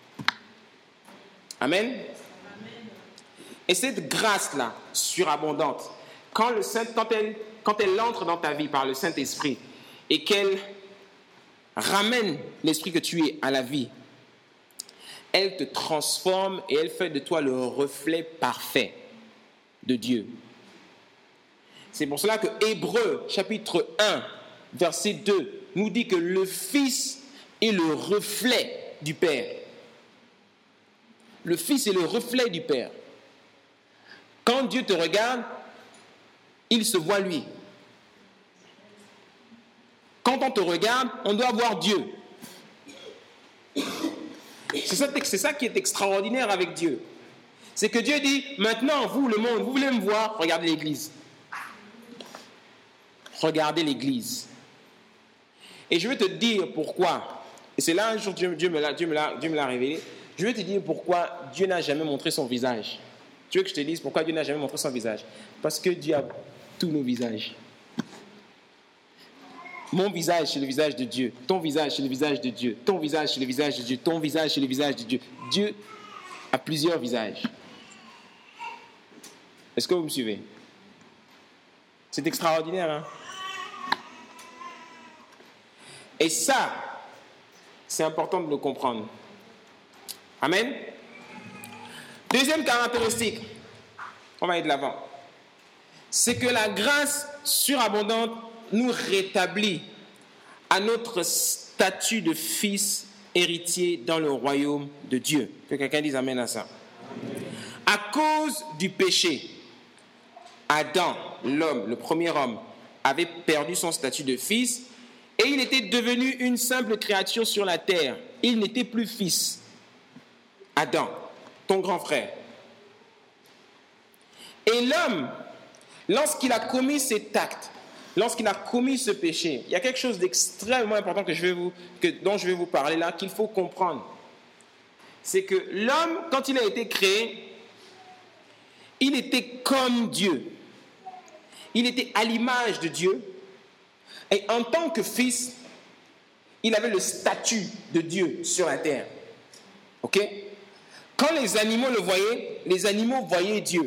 Amen. Amen. Et cette grâce-là, surabondante, quand, le Saint, quand, elle, quand elle entre dans ta vie par le Saint-Esprit et qu'elle ramène l'esprit que tu es à la vie, elle te transforme et elle fait de toi le reflet parfait de Dieu. C'est pour cela que Hébreux, chapitre un, verset deux, nous dit que le Fils est le reflet du Père. Le Fils est le reflet du Père. Quand Dieu te regarde, il se voit lui. Quand on te regarde, on doit voir Dieu. C'est ça, c'est ça qui est extraordinaire avec Dieu. C'est que Dieu dit, maintenant, vous, le monde, vous voulez me voir, regardez l'Église. Regardez l'Église. Et je vais te dire pourquoi. Et c'est là un jour Dieu, Dieu, me l'a, Dieu, me l'a, Dieu me l'a révélé. Je vais te dire pourquoi Dieu n'a jamais montré son visage. Tu veux que je te dise pourquoi Dieu n'a jamais montré son visage? Parce que Dieu a tous nos visages. Mon visage, c'est le visage de Dieu. Ton visage, c'est le visage de Dieu. Ton visage, c'est le visage de Dieu. Ton visage, c'est le visage de Dieu. Dieu a plusieurs visages. Est-ce que vous me suivez? C'est extraordinaire, hein? Et ça, c'est important de le comprendre. Amen. Deuxième caractéristique, on va aller de l'avant, c'est que la grâce surabondante nous rétablit à notre statut de fils héritier dans le royaume de Dieu. Que quelqu'un dise amen à ça. Amen. À cause du péché, Adam, l'homme, le premier homme, avait perdu son statut de fils et il était devenu une simple créature sur la terre. Il n'était plus fils. Adam, ton grand frère. Et l'homme, lorsqu'il a commis cet acte, lorsqu'il a commis ce péché, il y a quelque chose d'extrêmement important que je vais vous, que, dont je vais vous parler là, qu'il faut comprendre. C'est que l'homme, quand il a été créé, il était comme Dieu. Il était à l'image de Dieu. Et en tant que fils, il avait le statut de Dieu sur la terre. Ok? Quand les animaux le voyaient, les animaux voyaient Dieu.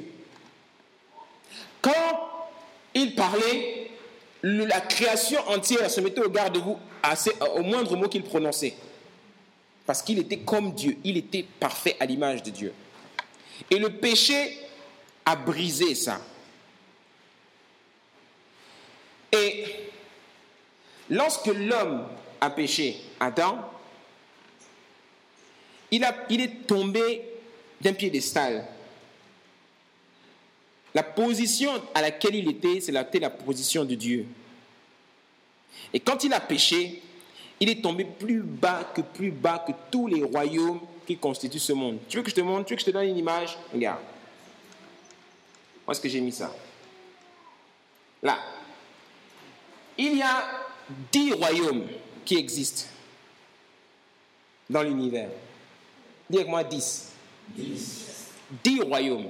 Quand il parlait, la création entière se mettait au garde-vous au moindre mot qu'il prononçait. Parce qu'il était comme Dieu, il était parfait à l'image de Dieu. Et le péché a brisé ça. Et lorsque l'homme a péché, Adam, il, a, il est tombé d'un piédestal. La position à laquelle il était, c'était la position de Dieu. Et quand il a péché, il est tombé plus bas que plus bas que tous les royaumes qui constituent ce monde. Tu veux que je te montre? Tu veux que je te donne une image? Regarde. Où est-ce que j'ai mis ça? Là. Il y a dix royaumes qui existent dans l'univers. Dis avec moi dix. Dix. Dix royaumes.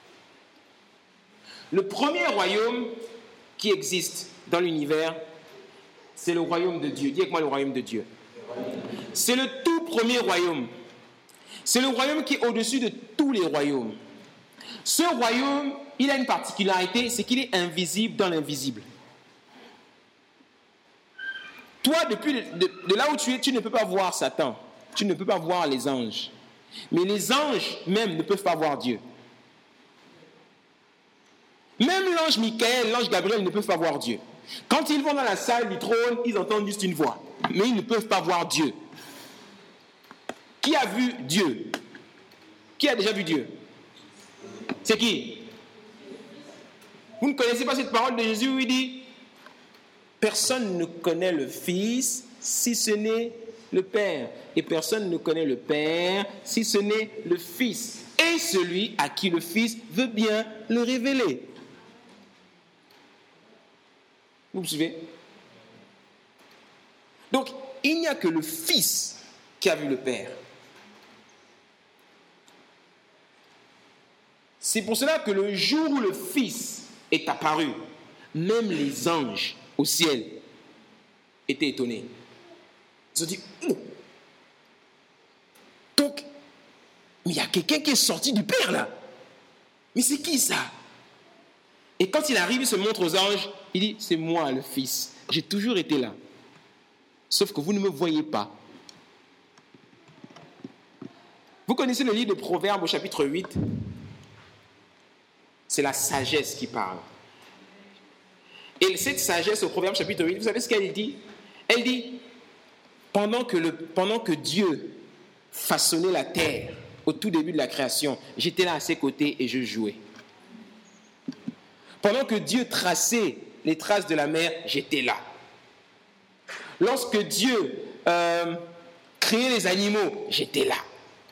Le premier royaume qui existe dans l'univers, c'est le royaume de Dieu. Dis avec moi le royaume de Dieu. C'est le tout premier royaume. C'est le royaume qui est au-dessus de tous les royaumes. Ce royaume, il a une particularité, c'est qu'il est invisible dans l'invisible. Toi, depuis de, de là où tu es, tu ne peux pas voir Satan. Tu ne peux pas voir les anges. Mais les anges même ne peuvent pas voir Dieu. Même l'ange Michael, l'ange Gabriel ne peuvent pas voir Dieu. Quand ils vont dans la salle du trône, ils entendent juste une voix. Mais ils ne peuvent pas voir Dieu. Qui a vu Dieu? Qui a déjà vu Dieu? C'est qui? Vous ne connaissez pas cette parole de Jésus où il dit « Personne ne connaît le Fils si ce n'est le Père. Et personne ne connaît le Père si ce n'est le Fils. Et celui à qui le Fils veut bien le révéler. » Vous me suivez? Donc, il n'y a que le Fils qui a vu le Père. C'est pour cela que le jour où le Fils est apparu, même les anges au ciel étaient étonnés. Ils ont dit, oh. Donc, mais il y a quelqu'un qui est sorti du Père là. Mais c'est qui ça? Et quand il arrive, il se montre aux anges, il dit, c'est moi le Fils. J'ai toujours été là. Sauf que vous ne me voyez pas. Vous connaissez le livre de Proverbes au chapitre huit? C'est la sagesse qui parle. Et cette sagesse au Proverbe chapitre huit, vous savez ce qu'elle dit? Elle dit, pendant que, le, pendant que Dieu façonnait la terre, au tout début de la création, j'étais là à ses côtés et je jouais. Pendant que Dieu traçait les traces de la mer, j'étais là. Lorsque Dieu euh, créait les animaux, j'étais là.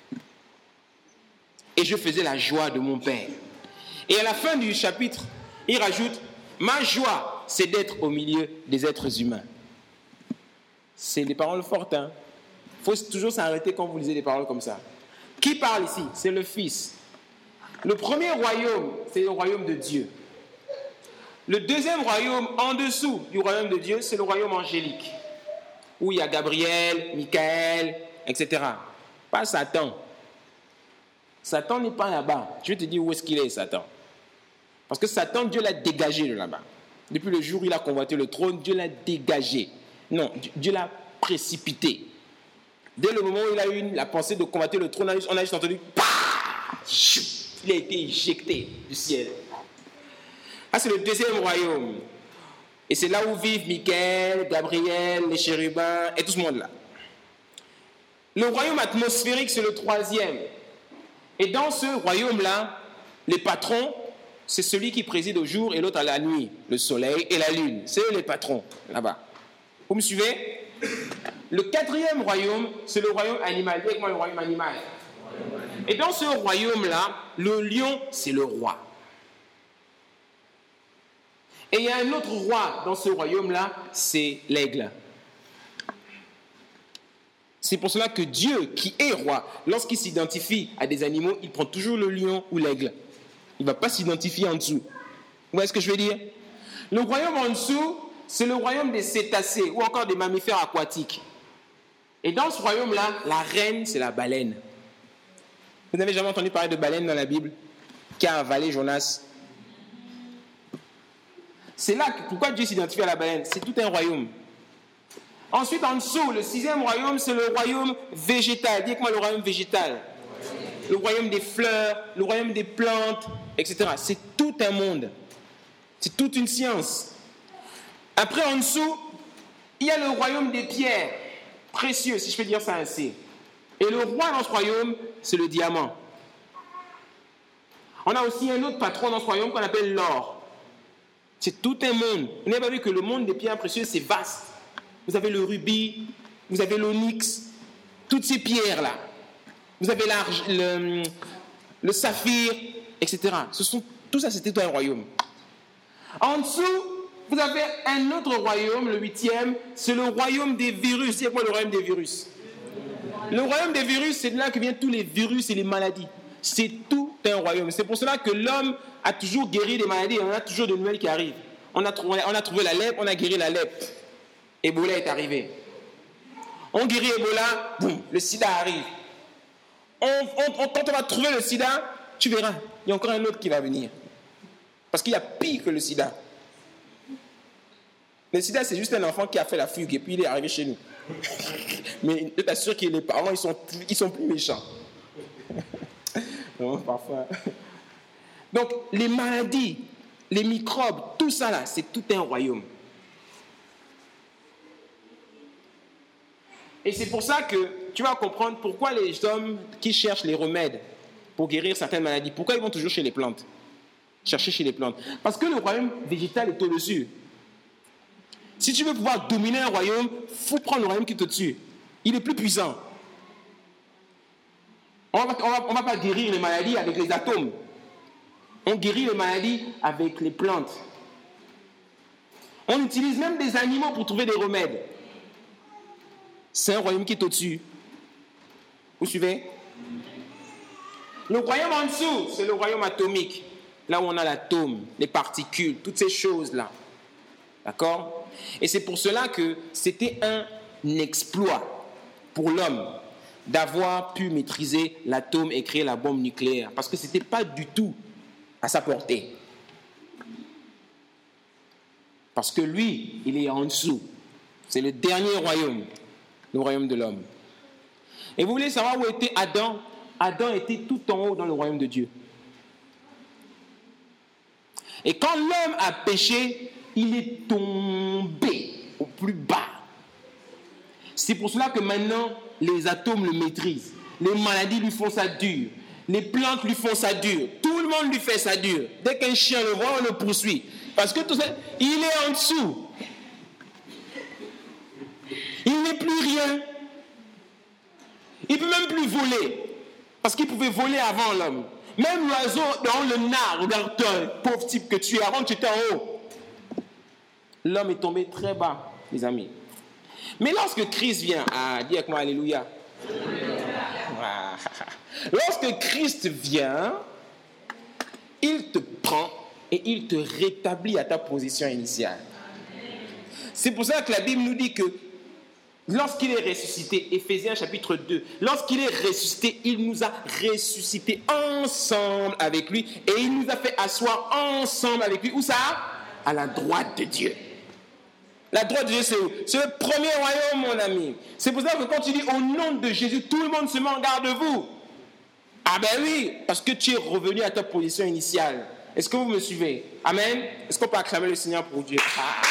Et je faisais la joie de mon Père. Et à la fin du chapitre, il rajoute, ma joie, c'est d'être au milieu des êtres humains. C'est des paroles fortes, hein. Il faut toujours s'arrêter quand vous lisez des paroles comme ça. Qui parle ici? C'est le Fils. Le premier royaume, c'est le royaume de Dieu. Le deuxième royaume, en dessous du royaume de Dieu, c'est le royaume angélique, où il y a Gabriel, Michael, et cetera. Pas Satan. Satan n'est pas là-bas. Je vais te dire où est-ce qu'il est, Satan. Parce que Satan, Dieu l'a dégagé de là-bas. Depuis le jour où il a convoité le trône, Dieu l'a dégagé. Non, Dieu l'a précipité. Dès le moment où il a eu la pensée de convoiter le trône, on a juste entendu, pah, il a été éjecté du ciel. Ah, c'est le deuxième royaume. Et c'est là où vivent Michael, Gabriel, les chérubins et tout ce monde-là. Le royaume atmosphérique, c'est le troisième. Et dans ce royaume-là, les patrons, c'est celui qui préside au jour et l'autre à la nuit, le soleil et la lune. C'est eux les patrons, là-bas. Vous me suivez? Le quatrième royaume, c'est le royaume animal. Dis avec moi le royaume animal. Et dans ce royaume-là, le lion, c'est le roi. Et il y a un autre roi dans ce royaume-là, c'est l'aigle. C'est pour cela que Dieu, qui est roi, lorsqu'il s'identifie à des animaux, il prend toujours le lion ou l'aigle. Il ne va pas s'identifier en dessous. Vous voyez ce que je veux dire? Le royaume en dessous, c'est le royaume des cétacés ou encore des mammifères aquatiques. Et dans ce royaume-là, la reine, c'est la baleine. Vous n'avez jamais entendu parler de baleine dans la Bible qui a avalé Jonas? C'est là que, pourquoi Dieu s'identifie à la baleine. C'est tout un royaume. Ensuite, en dessous, le sixième royaume, c'est le royaume végétal. Dites-moi le royaume végétal. Le royaume des fleurs, le royaume des plantes, et cetera. C'est tout un monde. C'est toute une science. Après, en dessous, il y a le royaume des pierres précieuses, si je peux dire ça ainsi. Et le roi dans ce royaume, c'est le diamant. On a aussi un autre patron dans ce royaume qu'on appelle l'or. C'est tout un monde. Vous n'avez pas vu que le monde des pierres précieuses, c'est vaste. Vous avez le rubis, vous avez l'onyx, toutes ces pierres-là. Vous avez le, le saphir, et cetera. Ce sont, tout ça, c'était un royaume. En dessous, vous avez un autre royaume, le huitième, c'est le royaume des virus. C'est quoi le royaume des virus? Le royaume des virus, c'est de là que viennent tous les virus et les maladies. C'est tout un royaume. C'est pour cela que l'homme a toujours guéri des maladies. On a toujours de nouvelles qui arrivent. On a, trouvé, on a trouvé la lèpre, on a guéri la lèpre. Ebola est arrivé. On guérit Ebola, boum, le sida arrive. On, on, on, quand on va trouver le sida, tu verras, il y a encore un autre qui va venir. Parce qu'il y a pire que le sida. Le sida, c'est juste un enfant qui a fait la fugue et puis il est arrivé chez nous. Mais je t'assure que les parents, ils sont, ils sont plus méchants. Non, parfois. Donc, les maladies, les microbes, tout ça là, c'est tout un royaume. Et c'est pour ça que tu vas comprendre pourquoi les hommes qui cherchent les remèdes pour guérir certaines maladies, pourquoi ils vont toujours chez les plantes, chercher chez les plantes. Parce que le royaume végétal est au-dessus. Si tu veux pouvoir dominer un royaume, il faut prendre le royaume qui est au-dessus. Il est plus puissant. On ne va, va, va pas guérir les maladies avec les atomes. On guérit les maladies avec les plantes. On utilise même des animaux pour trouver des remèdes. C'est un royaume qui est au-dessus. Vous suivez? Le royaume en dessous, c'est le royaume atomique. Là où on a l'atome, les particules, toutes ces choses-là. D'accord? Et c'est pour cela que c'était un exploit pour l'homme d'avoir pu maîtriser l'atome et créer la bombe nucléaire. Parce que ce n'était pas du tout à sa portée. Parce que lui, il est en dessous. C'est le dernier royaume, le royaume de l'homme. Et vous voulez savoir où était Adam? Adam était tout en haut dans le royaume de Dieu. Et quand l'homme a péché, il est tombé au plus bas. C'est pour cela que maintenant, les atomes le maîtrisent. Les maladies lui font ça dur. Les plantes lui font ça dur. Tout le monde lui fait ça dur. Dès qu'un chien le voit, on le poursuit. Parce que tout ça, il est en dessous. Il n'est plus rien. Il ne peut même plus voler. Parce qu'il pouvait voler avant l'homme. Même l'oiseau dans le nard, regarde-toi, pauvre type que tu es, avant tu étais en haut. L'homme est tombé très bas, les amis. Mais lorsque Christ vient, ah, dis avec moi alléluia. Ah. Lorsque Christ vient, il te prend et il te rétablit à ta position initiale. C'est pour ça que la Bible nous dit que lorsqu'il est ressuscité, Éphésiens chapitre deux, lorsqu'il est ressuscité, il nous a ressuscités ensemble avec lui et il nous a fait asseoir ensemble avec lui. Où ça? À la droite de Dieu. La droite de Dieu, c'est où? C'est le premier royaume, mon ami. C'est pour ça que quand tu dis au nom de Jésus, tout le monde se met en garde de vous. Ah ben oui, parce que tu es revenu à ta position initiale. Est-ce que vous me suivez? Amen. Est-ce qu'on peut acclamer le Seigneur pour Dieu? Ah.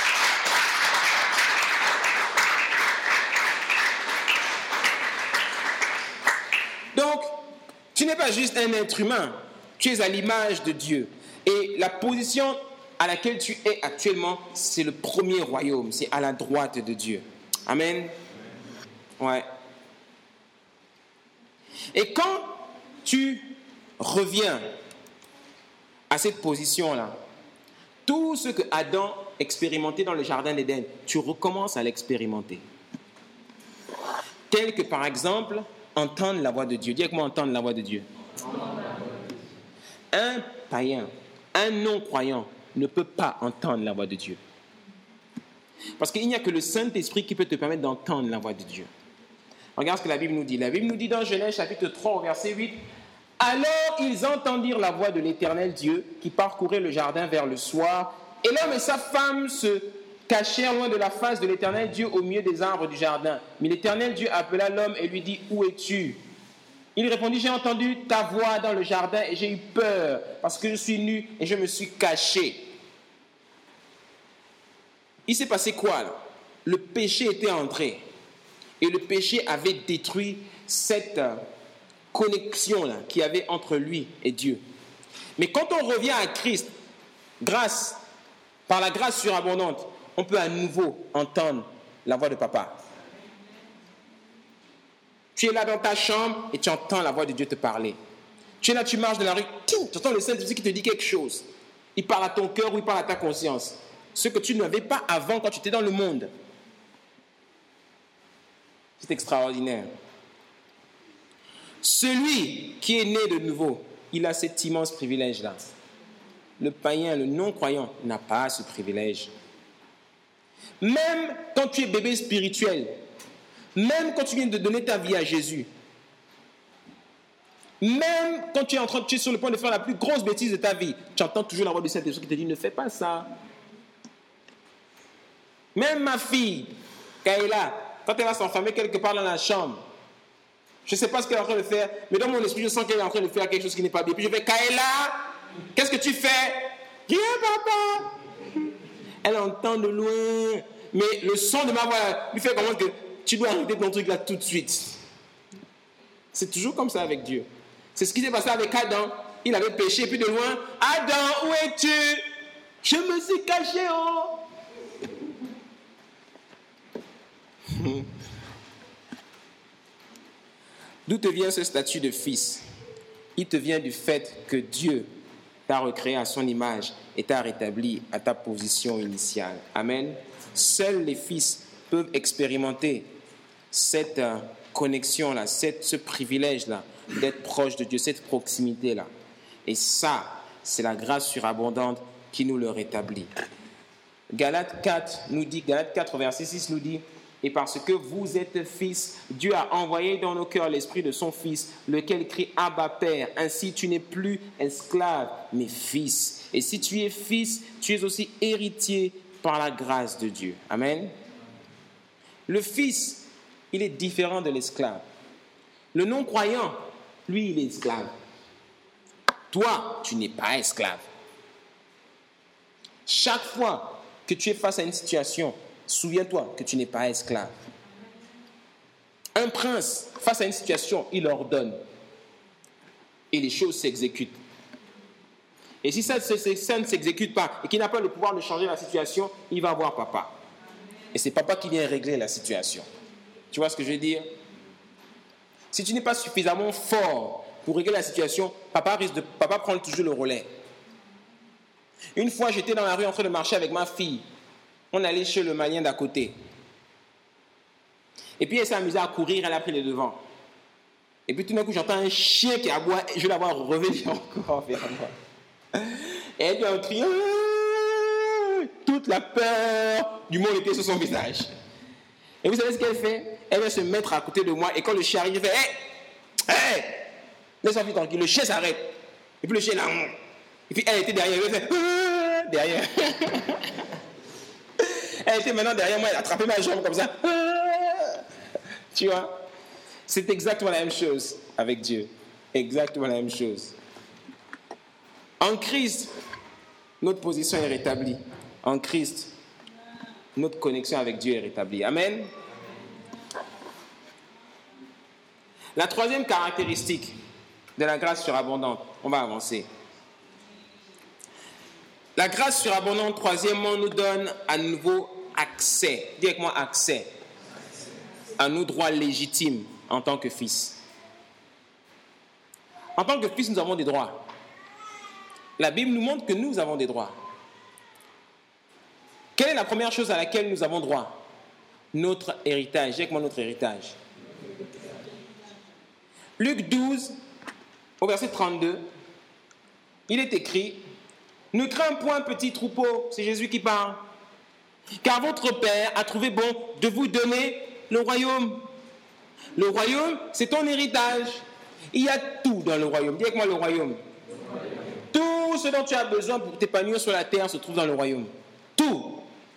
Donc, tu n'es pas juste un être humain, tu es à l'image de Dieu. Et la position à laquelle tu es actuellement, c'est le premier royaume, c'est à la droite de Dieu. Amen. Ouais. Et quand tu reviens à cette position-là, tout ce que Adam expérimentait dans le jardin d'Éden, tu recommences à l'expérimenter. Tel que par exemple, entendre la voix de Dieu. Dis avec moi, entendre la voix de Dieu. Un païen, un non-croyant ne peut pas entendre la voix de Dieu. Parce qu'il n'y a que le Saint-Esprit qui peut te permettre d'entendre la voix de Dieu. Regarde ce que la Bible nous dit. La Bible nous dit dans Genèse chapitre trois, verset huit, « Alors ils entendirent la voix de l'Éternel Dieu qui parcourait le jardin vers le soir, et l'homme et sa femme se cachèrent loin de la face de l'Éternel Dieu au milieu des arbres du jardin. Mais l'Éternel Dieu appela l'homme et lui dit, « Où es-tu » Il répondit, « J'ai entendu ta voix dans le jardin et j'ai eu peur parce que je suis nu et je me suis caché. » Il s'est passé quoi là? Le péché était entré et le péché avait détruit cette connexion là qu'il y avait entre lui et Dieu. Mais quand on revient à Christ, grâce, par la grâce surabondante, on peut à nouveau entendre la voix de papa. Tu es là dans ta chambre et tu entends la voix de Dieu te parler. Tu es là, tu marches dans la rue, tu entends le Saint-Esprit qui te dit quelque chose. Il parle à ton cœur ou il parle à ta conscience. Ce que tu n'avais pas avant quand tu étais dans le monde. C'est extraordinaire. Celui qui est né de nouveau, il a cet immense privilège-là. Le païen, le non-croyant, n'a pas ce privilège. Même quand tu es bébé spirituel, même quand tu viens de donner ta vie à Jésus, même quand tu es en train, tu es sur le point de faire la plus grosse bêtise de ta vie, tu entends toujours la voix du Saint-Esprit qui te dit ne fais pas ça. Même ma fille, Kaila, quand elle va s'enfermer quelque part dans la chambre, je ne sais pas ce qu'elle est en train de faire, mais dans mon esprit, je sens qu'elle est en train de faire quelque chose qui n'est pas bien. Puis je vais, Kaila, qu'est-ce que tu fais? Rien, papa. Elle entend de loin, mais le son de ma voix lui fait comprendre que tu dois arrêter ton truc là tout de suite. C'est toujours comme ça avec Dieu. C'est ce qui s'est passé avec Adam. Il avait péché, puis de loin, Adam, où es-tu? Je me suis caché, oh. D'où te vient ce statut de fils? Il te vient du fait que Dieu t'a recréé à son image et t'a rétabli à ta position initiale. Amen. Seuls les fils peuvent expérimenter cette euh, connexion-là, cette, ce privilège-là d'être proche de Dieu, cette proximité-là. Et ça, c'est la grâce surabondante qui nous le rétablit. Galates quatre nous dit, Galates quatre, verset six nous dit, et parce que vous êtes fils, Dieu a envoyé dans nos cœurs l'esprit de son Fils, lequel crie Abba Père. Ainsi, tu n'es plus esclave, mais fils. Et si tu es fils, tu es aussi héritier par la grâce de Dieu. Amen. Le fils, il est différent de l'esclave. Le non-croyant, lui, il est esclave. Toi, tu n'es pas esclave. Chaque fois que tu es face à une situation, souviens-toi que tu n'es pas esclave. Un prince, face à une situation, il ordonne. Et les choses s'exécutent. Et si ça, ça ne s'exécute pas et qu'il n'a pas le pouvoir de changer la situation, il va voir papa. Et c'est papa qui vient régler la situation. Tu vois ce que je veux dire? Si tu n'es pas suffisamment fort pour régler la situation, papa risque de, papa prend toujours le relais. Une fois, j'étais dans la rue en train de marcher avec ma fille. On allait chez le Malien d'à côté. Et puis elle s'est amusée à courir, elle a pris les devants. Et puis tout d'un coup, j'entends un chien qui aboie, et je vais la voir revenir encore vers moi. Et elle a crié, toute la peur du monde était sur son visage. Et vous savez ce qu'elle fait? Elle va se mettre à côté de moi, et quand le chien arrive, elle fait, hé, hé, laisse-moi vite tranquille, le chien s'arrête. Et puis le chien là, et puis elle était derrière, elle fait, derrière. Elle était maintenant derrière moi, elle a attrapé ma jambe comme ça. Tu vois? C'est exactement la même chose avec Dieu. Exactement la même chose. En Christ, notre position est rétablie. En Christ, notre connexion avec Dieu est rétablie. Amen. La troisième caractéristique de la grâce surabondante, on va avancer. La grâce surabondante, troisièmement, nous donne à nouveau accès. Dis avec moi accès à nos droits légitimes en tant que fils. En tant que fils, nous avons des droits. La Bible nous montre que nous avons des droits. Quelle est la première chose à laquelle nous avons droit? Notre héritage. Dis avec moi notre héritage. Luc douze, au verset trente-deux, il est écrit: ne crains point, petit troupeau, c'est Jésus qui parle, car votre Père a trouvé bon de vous donner le royaume. Le royaume, c'est ton héritage. Il y a tout dans le royaume. Dis avec moi le royaume. Le royaume. Tout ce dont tu as besoin pour t'épanouir sur la terre se trouve dans le royaume. Tout.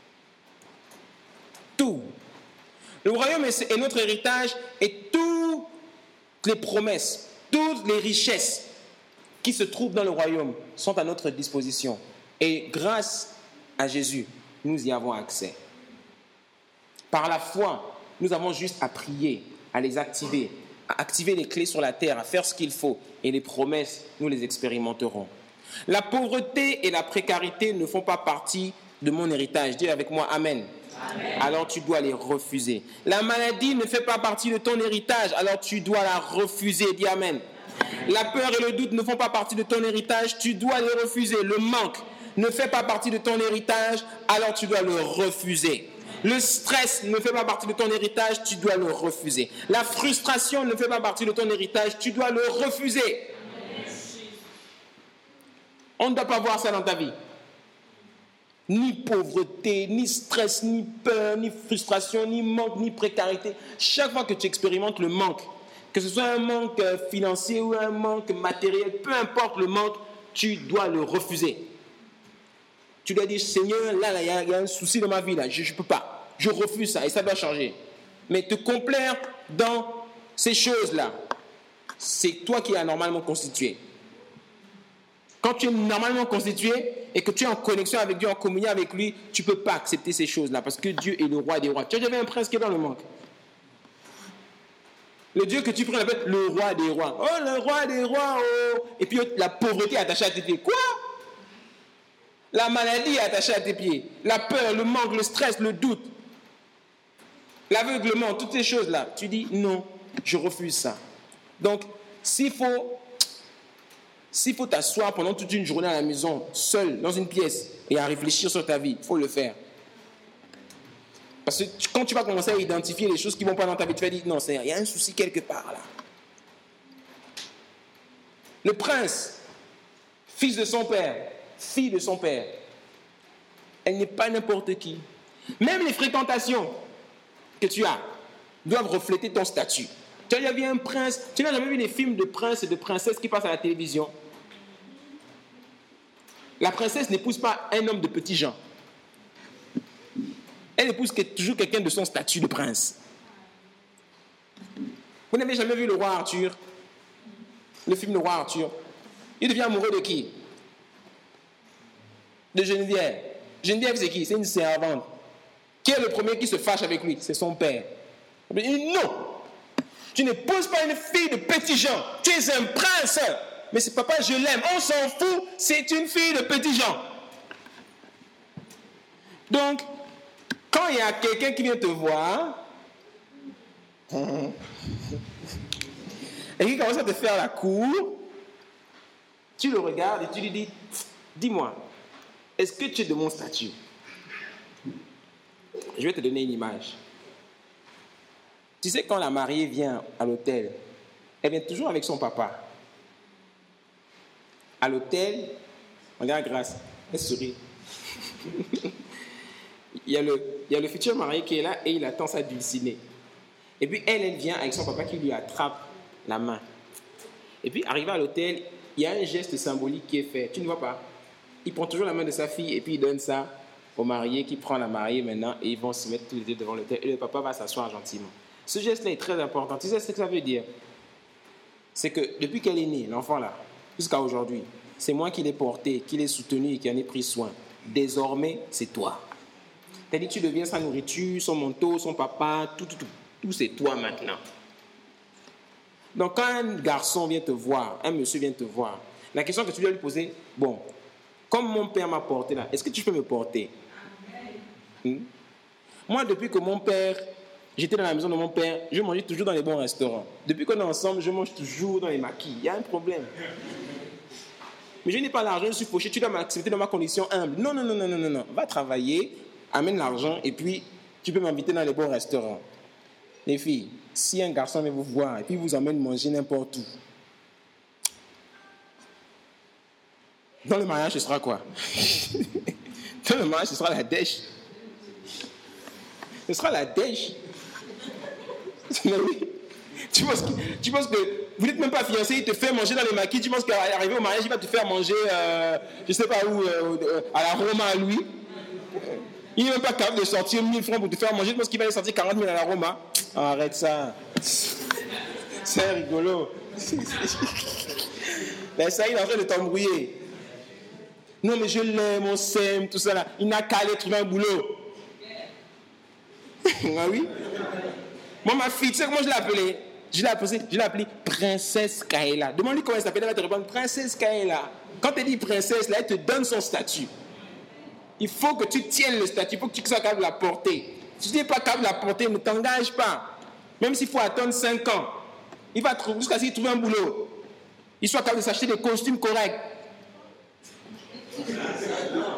Tout. Le royaume est, est notre héritage et toutes les promesses, toutes les richesses qui se trouvent dans le royaume sont à notre disposition. Et grâce à Jésus, nous y avons accès. Par la foi, nous avons juste à prier, à les activer, à activer les clés sur la terre, à faire ce qu'il faut. Et les promesses, nous les expérimenterons. La pauvreté et la précarité ne font pas partie de mon héritage. Dis avec moi Amen. Amen. Alors tu dois les refuser. La maladie ne fait pas partie de ton héritage. Alors tu dois la refuser. Dis Amen. La peur et le doute ne font pas partie de ton héritage, tu dois les refuser. Le manque ne fait pas partie de ton héritage, alors tu dois le refuser. Le stress ne fait pas partie de ton héritage, tu dois le refuser. La frustration ne fait pas partie de ton héritage, tu dois le refuser. On ne doit pas voir ça dans ta vie. Ni pauvreté, ni stress, ni peur, ni frustration, ni manque, ni précarité. Chaque fois que tu expérimentes le manque, que ce soit un manque financier ou un manque matériel, peu importe le manque, tu dois le refuser. Tu dois dire, Seigneur, là, il y, y a un souci dans ma vie, là, je ne peux pas. Je refuse ça et ça doit changer. Mais te complaire dans ces choses-là, c'est toi qui es anormalement constitué. Quand tu es normalement constitué et que tu es en connexion avec Dieu, en communion avec lui, tu ne peux pas accepter ces choses-là parce que Dieu est le roi des rois. Tu as déjà vu un prince qui est dans le manque? Le Dieu que tu prends l'appelle le roi des rois. Oh, le roi des rois, oh! Et puis la pauvreté est attachée à tes pieds. Quoi? La maladie est attachée à tes pieds. La peur, le manque, le stress, le doute. L'aveuglement, toutes ces choses-là, tu dis non, je refuse ça. Donc, s'il faut, s'il faut t'asseoir pendant toute une journée à la maison, seul, dans une pièce, et à réfléchir sur ta vie, il faut le faire. Parce que quand tu vas commencer à identifier les choses qui ne vont pas dans ta vie, tu vas dire non, il y a un souci quelque part là. Le prince, fils de son père, fille de son père, elle n'est pas n'importe qui. Même les fréquentations que tu as doivent refléter ton statut. Tu as déjà vu un prince, tu n'as jamais vu les films de princes et de princesses qui passent à la télévision? La princesse n'épouse pas un homme de petits gens. Elle épouse toujours quelqu'un de son statut de prince. Vous n'avez jamais vu le roi Arthur? Le film Le roi Arthur. Il devient amoureux de qui? De Geneviève. Geneviève, c'est qui? C'est une servante. Qui est le premier qui se fâche avec lui? C'est son père. Il dit non, tu n'épouses pas une fille de petits gens. Tu es un prince. Mais c'est papa, je l'aime. On s'en fout. C'est une fille de petits gens. Donc, quand il y a quelqu'un qui vient te voir et qui commence à te faire la cour, tu le regardes et tu lui dis, dis-moi, est-ce que tu es de mon statut? Je vais te donner une image. Tu sais, quand la mariée vient à l'hôtel, elle vient toujours avec son papa. À l'hôtel, regarde Grâce, elle sourit. il, y a le, il y a le futur marié qui est là et il attend sa dulcinée. Et puis elle, elle vient avec son papa qui lui attrape la main. Et puis, arrivé à l'hôtel, il y a un geste symbolique qui est fait. Tu ne vois pas? Il prend toujours la main de sa fille et puis il donne ça au marié qui prend la mariée maintenant et ils vont se mettre tous les deux devant l'hôtel et le papa va s'asseoir gentiment. Ce geste-là est très important. Tu sais ce que ça veut dire? C'est que depuis qu'elle est née, l'enfant là, jusqu'à aujourd'hui, c'est moi qui l'ai porté, qui l'ai soutenu et qui en ai pris soin. Désormais, c'est toi. C'est-à-dire tu deviens sa nourriture, son manteau, son papa, tout, tout, tout. Tout c'est toi maintenant. Donc quand un garçon vient te voir, un monsieur vient te voir, la question que tu dois lui poser, bon, comme mon père m'a porté là, est-ce que tu peux me porter? Hmm? Moi, depuis que mon père, j'étais dans la maison de mon père, je mangeais toujours dans les bons restaurants. Depuis qu'on est ensemble, je mange toujours dans les maquis. Il y a un problème. Mais je n'ai pas l'argent, je suis fauché, tu dois m'accepter dans ma condition humble. Non, non, non, non, non, non, non. Va travailler, amène l'argent et puis tu peux m'inviter dans les bons restaurants. Les filles, si un garçon vient vous voir et puis vous emmène manger n'importe où, dans le mariage, ce sera quoi? Dans le mariage, ce sera la dèche. Ce sera la dèche. Mais oui. Tu penses, que, tu penses que vous n'êtes même pas fiancé, il te fait manger dans les maquis, tu penses qu'arrivé au mariage, il va te faire manger, euh, je ne sais pas où, euh, à la Roma à lui. Il n'est même pas capable de sortir mille francs pour te faire manger, tu penses qu'il va aller sortir quarante mille à la Roma. Oh, arrête ça. C'est rigolo. Mais ça, il est en train de t'embrouiller. Non, mais je l'aime, on s'aime, tout ça là. Il n'a qu'à aller trouver un boulot. Ah oui? Moi, ma fille, tu sais comment je l'ai appelée? Je l'ai appelée, je l'ai appelée Princesse Kaela. Demande-lui comment elle s'appelle, elle va te répondre Princesse Kaela. Quand elle dit princesse, là, elle te donne son statut. Il faut que tu tiennes le statut, il faut que tu sois capable de la porter. Si tu n'es pas capable de la porter, ne t'engage pas. Même s'il faut attendre cinq ans, il va trouver, jusqu'à ce qu'il trouve un boulot. Il soit capable de s'acheter des costumes corrects.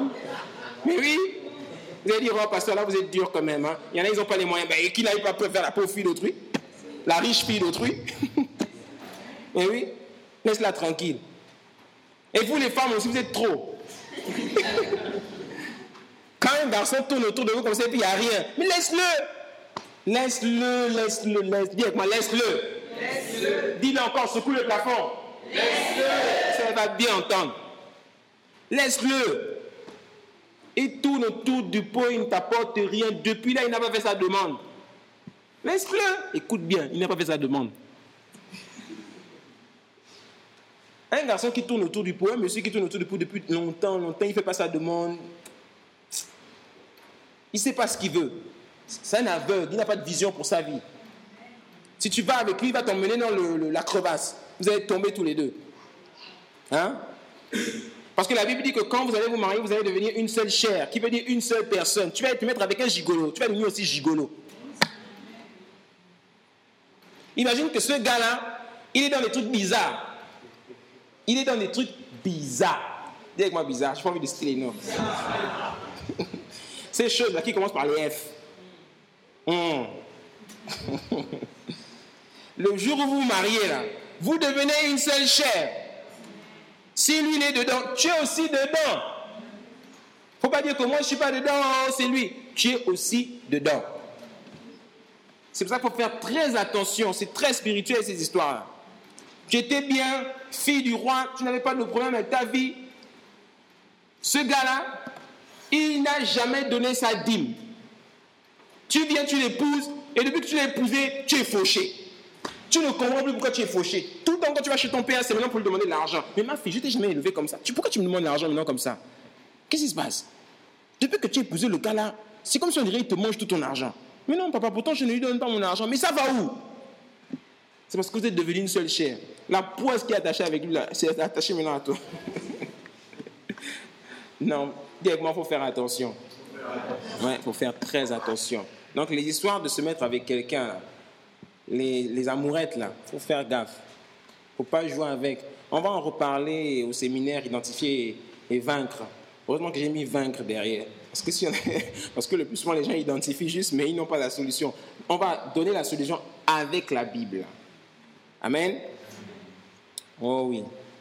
Mais oui. Vous allez dire, oh pasteur, là vous êtes dur quand même. Hein. Il y en a, ils n'ont pas les moyens. Ben, qui n'arrive pas à faire la pauvre fille d'autrui? La riche fille d'autrui? Mais oui. Laisse-la tranquille. Et vous les femmes aussi, vous êtes trop. Quand un garçon tourne autour de vous comme ça et puis il n'y a rien. Mais laisse-le. Laisse-le, laisse-le, laisse. Dis avec moi, laisse-le. Laisse-le. Dis-le encore, secoue le plafond. Laisse-le. Ça va bien entendre. Laisse-le. Il tourne autour du pot, il ne t'apporte rien. Depuis là, il n'a pas fait sa demande. Laisse-le. Écoute bien, il n'a pas fait sa demande. Un garçon qui tourne autour du pot, un monsieur qui tourne autour du pot depuis longtemps, longtemps, il ne fait pas sa demande. Il ne sait pas ce qu'il veut. C'est un aveugle, il n'a pas de vision pour sa vie. Si tu vas avec lui, il va t'emmener dans le, le, la crevasse. Vous allez tomber tous les deux. Hein? Parce que la Bible dit que quand vous allez vous marier, vous allez devenir une seule chair, qui veut dire une seule personne. Tu vas te mettre avec un gigolo, tu vas devenir aussi gigolo. Imagine que ce gars-là, il est dans des trucs bizarres. Il est dans des trucs bizarres. Dis avec moi bizarre, je n'ai pas envie de citer les noms. Ces choses-là qui commencent par les F. Mmh. Le jour où vous vous mariez, là, vous devenez une seule chair. Si lui il est dedans, tu es aussi dedans. Il ne faut pas dire que moi je ne suis pas dedans, c'est lui. Tu es aussi dedans. C'est pour ça qu'il faut faire très attention. C'est très spirituel ces histoires-là. Tu étais bien, fille du roi, tu n'avais pas de problème avec ta vie. Ce gars-là, il n'a jamais donné sa dîme. Tu viens, tu l'épouses, et depuis que tu l'as épousé, tu es fauché. Tu ne comprends plus pourquoi tu es fauché. Tout le temps quand tu vas chez ton père, c'est maintenant pour lui demander de l'argent. Mais ma fille, je t'ai jamais élevé comme ça. Tu, pourquoi tu me demandes de l'argent maintenant comme ça? Qu'est-ce qui se passe? Depuis que tu as épousé le gars-là, c'est comme si on dirait qu'il te mange tout ton argent. Mais non, papa, pourtant je ne lui donne pas mon argent. Mais ça va où? C'est parce que vous êtes devenu une seule chair. La poisse qui est attachée avec lui, là, c'est attachée maintenant à toi. Non, directement, il faut faire attention. Il ouais, faut faire très attention. Donc, les histoires de se mettre avec quelqu'un, là, les, les amourettes, là, il faut faire gaffe. Il ne faut pas jouer avec. On va en reparler au séminaire, identifier et, et vaincre. Heureusement que j'ai mis vaincre derrière. Parce que, si on est... Parce que le plus souvent, les gens identifient juste, mais ils n'ont pas la solution. On va donner la solution avec la Bible. Amen. Oh oui.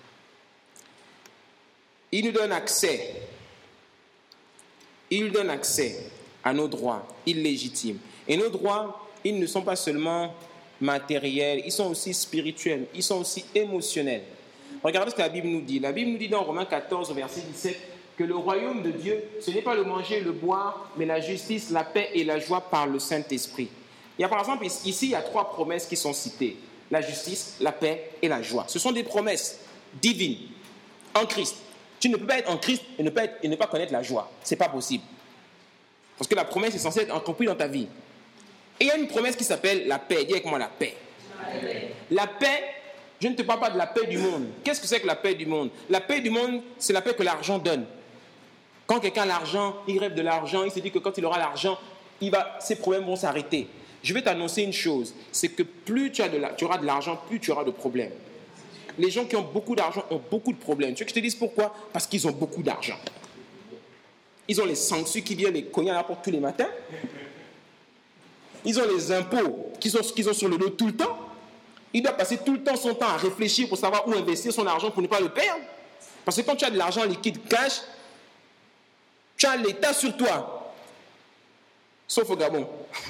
Il nous donne accès. Il nous donne accès à nos droits illégitimes. Et nos droits, ils ne sont pas seulement matériels, ils sont aussi spirituels, ils sont aussi émotionnels. Regardez ce que la Bible nous dit. La Bible nous dit dans Romains quatorze, verset dix-sept, que le royaume de Dieu, ce n'est pas le manger et le boire, mais la justice, la paix et la joie par le Saint-Esprit. Il y a par exemple, ici, il y a trois promesses qui sont citées. La justice, la paix et la joie. Ce sont des promesses divines en Christ. Tu ne peux pas être en Christ et ne pas, être, et ne pas connaître la joie. Ce n'est pas possible. Parce que la promesse est censée être accomplie dans ta vie. Et il y a une promesse qui s'appelle la paix. Dis avec moi la paix. La paix. La paix, je ne te parle pas de la paix du monde. Qu'est-ce que c'est que la paix du monde? La paix du monde, c'est la paix que l'argent donne. Quand quelqu'un a l'argent, il rêve de l'argent, il se dit que quand il aura l'argent, il va, ses problèmes vont s'arrêter. Je vais t'annoncer une chose, c'est que plus tu, as de la, tu auras de l'argent, plus tu auras de problèmes. Les gens qui ont beaucoup d'argent ont beaucoup de problèmes. Tu veux que je te dise pourquoi? Parce qu'ils ont beaucoup d'argent. Ils ont les sanctions qui viennent les cogner à la porte tous les matins. Ils ont les impôts qu'ils ont, qu'ils ont sur le dos tout le temps. Il doit passer tout le temps son temps à réfléchir pour savoir où investir son argent pour ne pas le perdre. Parce que quand tu as de l'argent liquide cash, tu as l'État sur toi. Sauf au Gabon.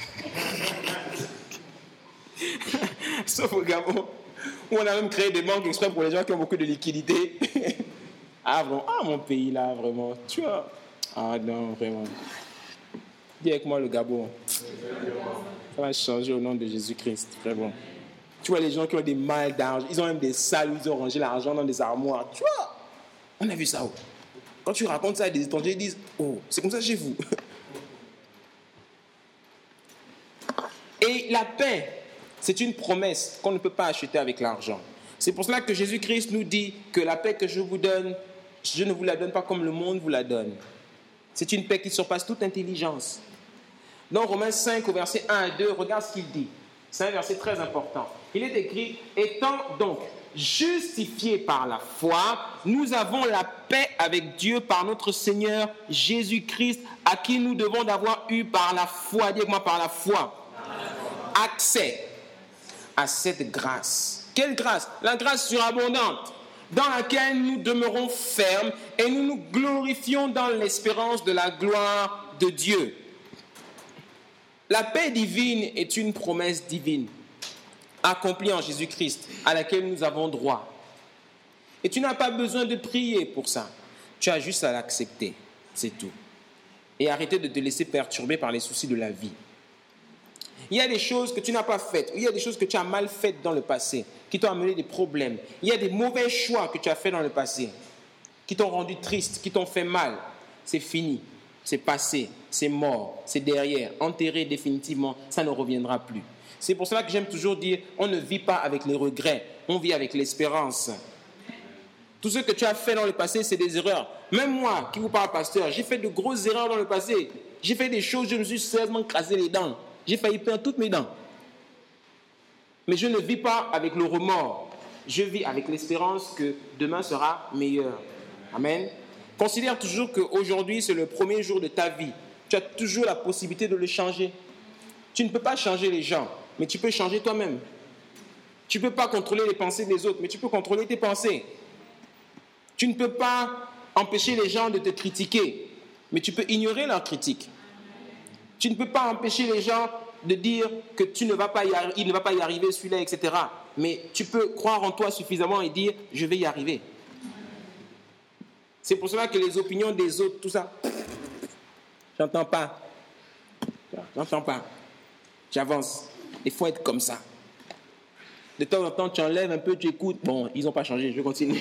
Sauf au Gabon, où on a même créé des banques exprès pour les gens qui ont beaucoup de liquidités. Ah, vraiment, ah, mon pays là, vraiment, tu vois. Ah non, vraiment. Dis avec moi le Gabon. Ça va changer au nom de Jésus-Christ, vraiment. Tu vois les gens qui ont des mal d'argent, ils ont même des salles où ils ont rangé l'argent dans des armoires. Tu vois, on a vu ça où? Quand tu racontes ça à des étrangers, ils disent, oh, c'est comme ça chez vous. Et la paix, c'est une promesse qu'on ne peut pas acheter avec l'argent. C'est pour cela que Jésus-Christ nous dit que la paix que je vous donne, je ne vous la donne pas comme le monde vous la donne. C'est une paix qui surpasse toute intelligence. Dans Romains cinq, au verset un à deux, regarde ce qu'il dit. C'est un verset très important. Il est écrit, étant donc justifiés par la foi, nous avons la paix avec Dieu par notre Seigneur Jésus-Christ, à qui nous devons d'avoir eu par la foi, dis-moi par la foi, accès à cette grâce. Quelle grâce? La grâce surabondante, dans laquelle nous demeurons fermes et nous nous glorifions dans l'espérance de la gloire de Dieu. La paix divine est une promesse divine, accomplie en Jésus-Christ, à laquelle nous avons droit. Et tu n'as pas besoin de prier pour ça. Tu as juste à l'accepter, c'est tout. Et arrêter de te laisser perturber par les soucis de la vie. Il y a des choses que tu n'as pas faites, il y a des choses que tu as mal faites dans le passé, qui t'ont amené des problèmes. Il y a des mauvais choix que tu as faits dans le passé, qui t'ont rendu triste, qui t'ont fait mal. C'est fini, c'est passé, c'est mort, c'est derrière, enterré définitivement, ça ne reviendra plus. C'est pour cela que j'aime toujours dire, on ne vit pas avec les regrets, on vit avec l'espérance. Tout ce que tu as fait dans le passé, c'est des erreurs. Même moi, qui vous parle, pasteur, j'ai fait de grosses erreurs dans le passé. J'ai fait des choses, je me suis sérieusement cassé les dents. J'ai failli perdre toutes mes dents. Mais je ne vis pas avec le remords. Je vis avec l'espérance que demain sera meilleur. Amen. Considère toujours qu'aujourd'hui, c'est le premier jour de ta vie. Tu as toujours la possibilité de le changer. Tu ne peux pas changer les gens, mais tu peux changer toi-même. Tu ne peux pas contrôler les pensées des autres, mais tu peux contrôler tes pensées. Tu ne peux pas empêcher les gens de te critiquer, mais tu peux ignorer leurs critiques. Tu ne peux pas empêcher les gens de dire que tu ne vas pas y arri- il ne va pas y arriver, celui-là, et cetera. Mais tu peux croire en toi suffisamment et dire « je vais y arriver ». C'est pour cela que les opinions des autres, tout ça, j'entends pas. J'entends pas. J'avance. Il faut être comme ça. De temps en temps, tu enlèves un peu, tu écoutes. Bon, ils n'ont pas changé, je vais continuer.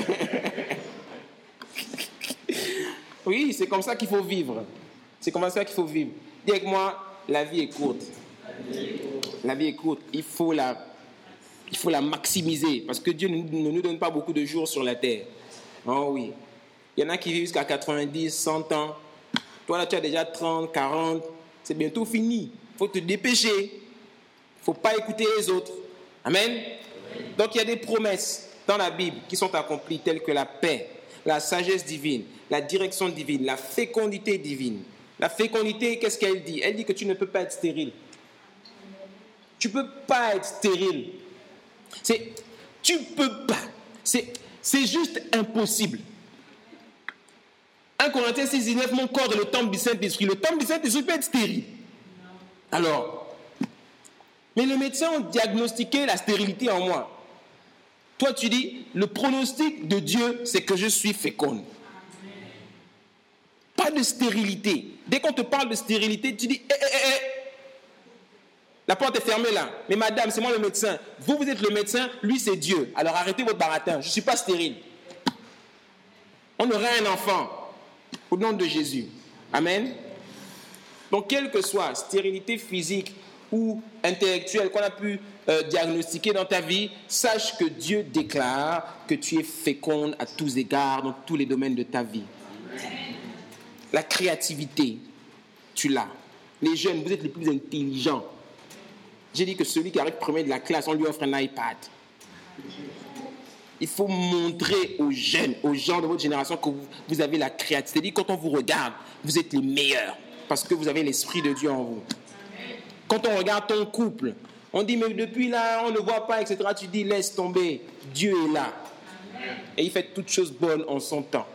Oui, c'est comme ça qu'il faut vivre. C'est comme ça qu'il faut vivre. Dis avec moi, la vie est courte. La vie est courte. Il faut la, il faut la maximiser. Parce que Dieu ne, ne nous donne pas beaucoup de jours sur la terre. Oh oui. Il y en a qui vivent jusqu'à quatre-vingt-dix, cent ans. Toi, là, tu as déjà trente, quarante. C'est bientôt fini. Il faut te dépêcher. Il ne faut pas écouter les autres. Amen. Donc, il y a des promesses dans la Bible qui sont accomplies, telles que la paix, la sagesse divine, la direction divine, la fécondité divine. La fécondité, qu'est-ce qu'elle dit? Elle dit que tu ne peux pas être stérile. Tu ne peux pas être stérile. C'est, tu ne peux pas. C'est, c'est juste impossible. un Corinthiens six, dix-neuf, mon corps est le temple du Saint-Esprit. Le temple du Saint-Esprit peut être stérile. Alors, mais les médecins ont diagnostiqué la stérilité en moi. Toi, tu dis, le pronostic de Dieu, c'est que je suis féconde. Pas de stérilité. Dès qu'on te parle de stérilité, tu dis, eh, eh, eh, la porte est fermée là. Mais madame, c'est moi le médecin. Vous, vous êtes le médecin, lui, c'est Dieu. Alors arrêtez votre baratin. Je ne suis pas stérile. On aurait un enfant au nom de Jésus. Amen. Donc, quelle que soit stérilité physique ou intellectuelle qu'on a pu euh, diagnostiquer dans ta vie, sache que Dieu déclare que tu es féconde à tous égards dans tous les domaines de ta vie. La créativité, tu l'as. Les jeunes, vous êtes les plus intelligents. J'ai dit que celui qui arrive premier de la classe, on lui offre un iPad. Il faut montrer aux jeunes, aux gens de votre génération que vous, vous avez la créativité. C'est-à-dire, quand on vous regarde, vous êtes les meilleurs parce que vous avez l'Esprit de Dieu en vous. Quand on regarde ton couple, on dit, mais depuis là, on ne voit pas, et cetera. Tu dis, laisse tomber, Dieu est là. Et il fait toutes choses bonnes en son temps.